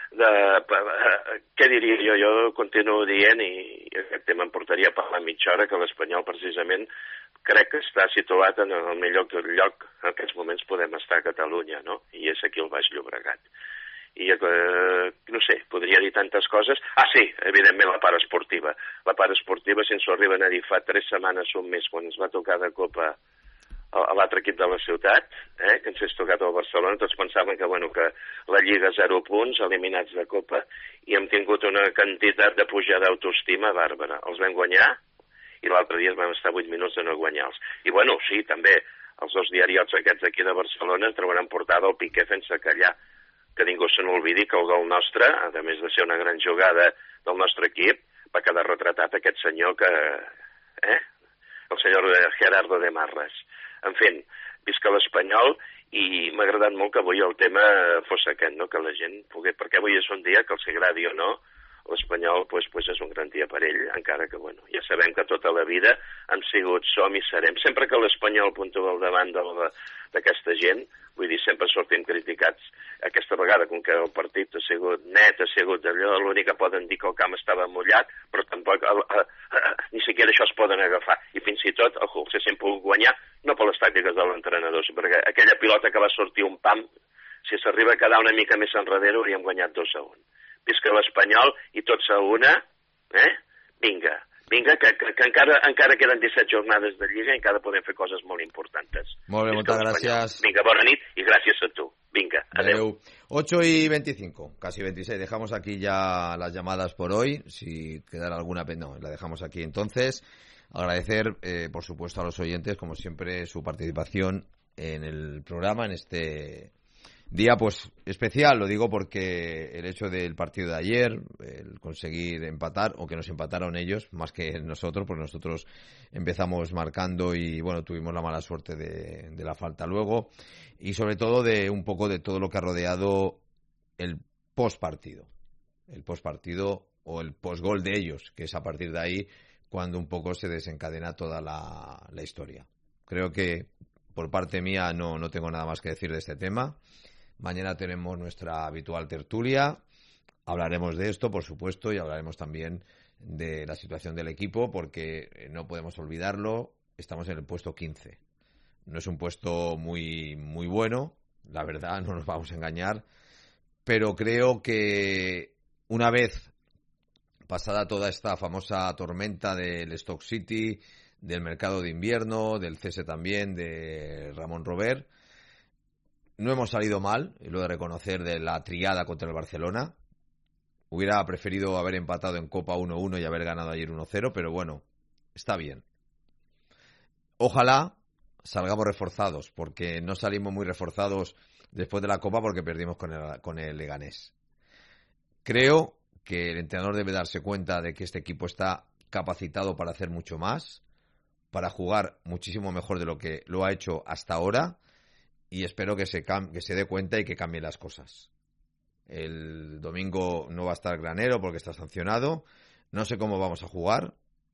Què diria jo? Jo continuo dient, i aquest tema em portaria a parlar mitja hora, que l'Espanyol precisament crec que està situat en el millor lloc en aquests moments podem estar a Catalunya, no? I és aquí al Baix Llobregat. I no sé, podria dir tantes coses. Ah, sí, evidentment la part esportiva. La part esportiva, si ens ho arriben a dir fa 3 setmanes o un mes, quan ens va tocar de Copa a l'altre equip de la ciutat, que ens és tocat al Barcelona, tots pensaven que, bueno, que la Lliga 0 punts, eliminats de Copa, i hem tingut una quantitat de pujada d'autoestima bàrbara. Els vam guanyar, i l'altre dia vam estar 8 minuts de no guanyar-los. I, bueno, sí, també, els dos diariots aquests aquí de Barcelona trobaran portada el Piqué fent-se callar, que ningú se n'olvidi que el gol nostre, a més de ser una gran jugada del nostre equip, va quedar retratat aquest senyor que... el senyor Gerardo de Marras. En fi, visca l'Espanyol, i m'ha agradat molt que avui el tema fos aquest, no? Que la gent pogués... Perquè avui és un dia que els agradi o no, l'Espanyol pues és un gran dia per ell, encara que, bueno, ja sabem que tota la vida hem sigut, som i serem. Sempre que l'Espanyol puntua al davant d'aquesta gent, vull dir, sempre sortim criticats. Aquesta vegada, com que el partit ha sigut net, ha sigut allò, l'únic que poden dir que el camp estava mullat, però tampoc ni siquiera això es poden agafar. I fins i tot el Hull s'ha pogut guanyar, no per les tàctiques de l'entrenador, perquè aquella pilota que va sortir un pam, si s'arriba a quedar una mica més enrere, hauríem guanyat 2-1. Visca l'Espanyol i tots a una, vinga, que encara queden 17 jornades de Lliga i encara podem fer coses molt importants. Molt bé, moltes gràcies. Vinga, bona nit i gràcies a tu. Vinga, adeu. 8:25, casi 26. Dejamos aquí ya las llamadas por hoy. Si quedara alguna, no, la dejamos aquí entonces. Agradecer, por supuesto, a los oyentes, como siempre, su participación en el programa, en este día pues especial. Lo digo porque el hecho del partido de ayer, el conseguir empatar, o que nos empataron ellos más que nosotros, porque nosotros empezamos marcando y bueno, tuvimos la mala suerte de la falta luego, y sobre todo de un poco de todo lo que ha rodeado el postpartido o el postgol de ellos, que es a partir de ahí cuando un poco se desencadena toda la historia. Creo que por parte mía no tengo nada más que decir de este tema. Mañana tenemos nuestra habitual tertulia, hablaremos de esto, por supuesto, y hablaremos también de la situación del equipo, porque no podemos olvidarlo, estamos en el puesto 15. No es un puesto muy, muy bueno, la verdad, no nos vamos a engañar, pero creo que una vez pasada toda esta famosa tormenta del Stoke City, del mercado de invierno, del cese también de Ramón Robert, no hemos salido mal, y lo de reconocer, de la triada contra el Barcelona. Hubiera preferido haber empatado en Copa 1-1 y haber ganado ayer 1-0, pero bueno, está bien. Ojalá salgamos reforzados, porque no salimos muy reforzados después de la Copa porque perdimos con el Leganés. Creo que el entrenador debe darse cuenta de que este equipo está capacitado para hacer mucho más, para jugar muchísimo mejor de lo que lo ha hecho hasta ahora, y espero que se dé cuenta y que cambie las cosas. El domingo no va a estar Granero porque está sancionado. No sé cómo vamos a jugar,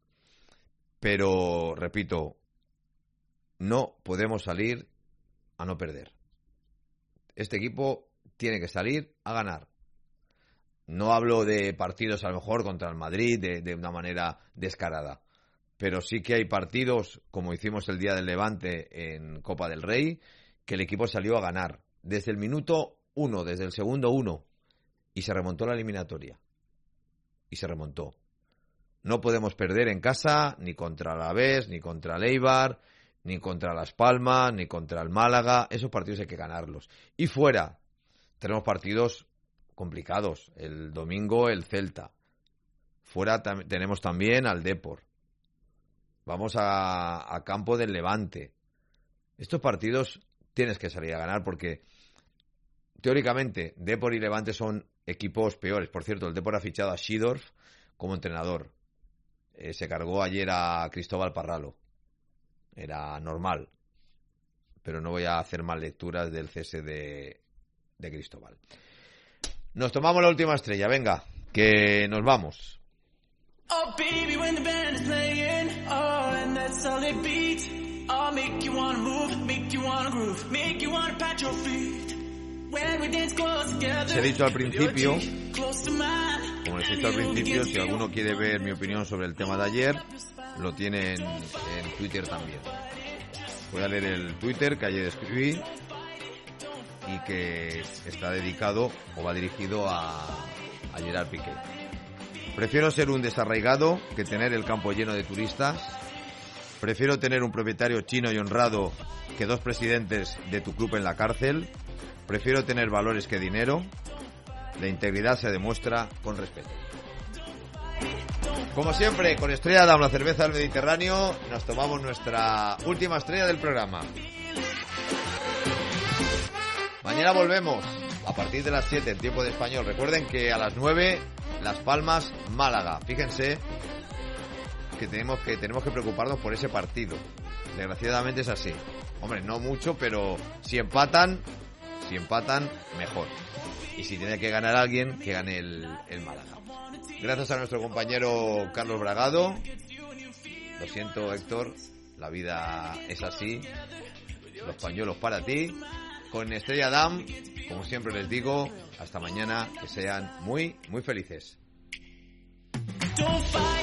pero repito, no podemos salir a no perder. Este equipo tiene que salir a ganar. No hablo de partidos a lo mejor contra el Madrid de una manera descarada, pero sí que hay partidos, como hicimos el día del Levante en Copa del Rey, que el equipo salió a ganar desde el minuto 1, desde el segundo 1, y se remontó la eliminatoria. Y se remontó. No podemos perder en casa ni contra el Alavés, ni contra el Eibar, ni contra Las Palmas, ni contra el Málaga. Esos partidos hay que ganarlos. Y fuera, tenemos partidos complicados. El domingo el Celta. Fuera tenemos también al Depor. Vamos a campo del Levante. Estos partidos tienes que salir a ganar porque teóricamente Depor y Levante son equipos peores. Por cierto, el Depor ha fichado a Seedorf como entrenador. Se cargó ayer a Cristóbal Parralo. Era normal. Pero no voy a hacer mal lecturas del cese de Cristóbal. Nos tomamos la última estrella. Venga, que nos vamos. Oh baby, when the band is playing, oh, and that solid beat, I'll make you wanna move, make you wanna groove, make you wanna pat your feet. When we dance close together. Les he dicho al principio, como les he dicho al principio, si alguno quiere ver mi opinión sobre el tema de ayer, lo tiene en Twitter también. Voy a leer el Twitter que ayer escribí y que está dedicado o va dirigido a Gerard Piqué. Prefiero ser un desarraigado que tener el campo lleno de turistas. Prefiero tener un propietario chino y honrado que 2 presidentes de tu club en la cárcel. Prefiero tener valores que dinero. La integridad se demuestra con respeto. Como siempre, con Estrella Damm, la cerveza del Mediterráneo, nos tomamos nuestra última estrella del programa. Mañana volvemos a partir de las 7 en tiempo de español. Recuerden que a las 9 Las Palmas, Málaga. Fíjense que tenemos que preocuparnos por ese partido. Desgraciadamente es así. Hombre, no mucho, pero si empatan Si empatan, mejor. Y si tiene que ganar alguien, que gane el Málaga. Gracias a nuestro compañero Carlos Bragado. Lo siento, Héctor, la vida es así. Los pañuelos para ti. Con Estrella Damm, como siempre les digo, hasta mañana, que sean muy, muy felices. Don't fight.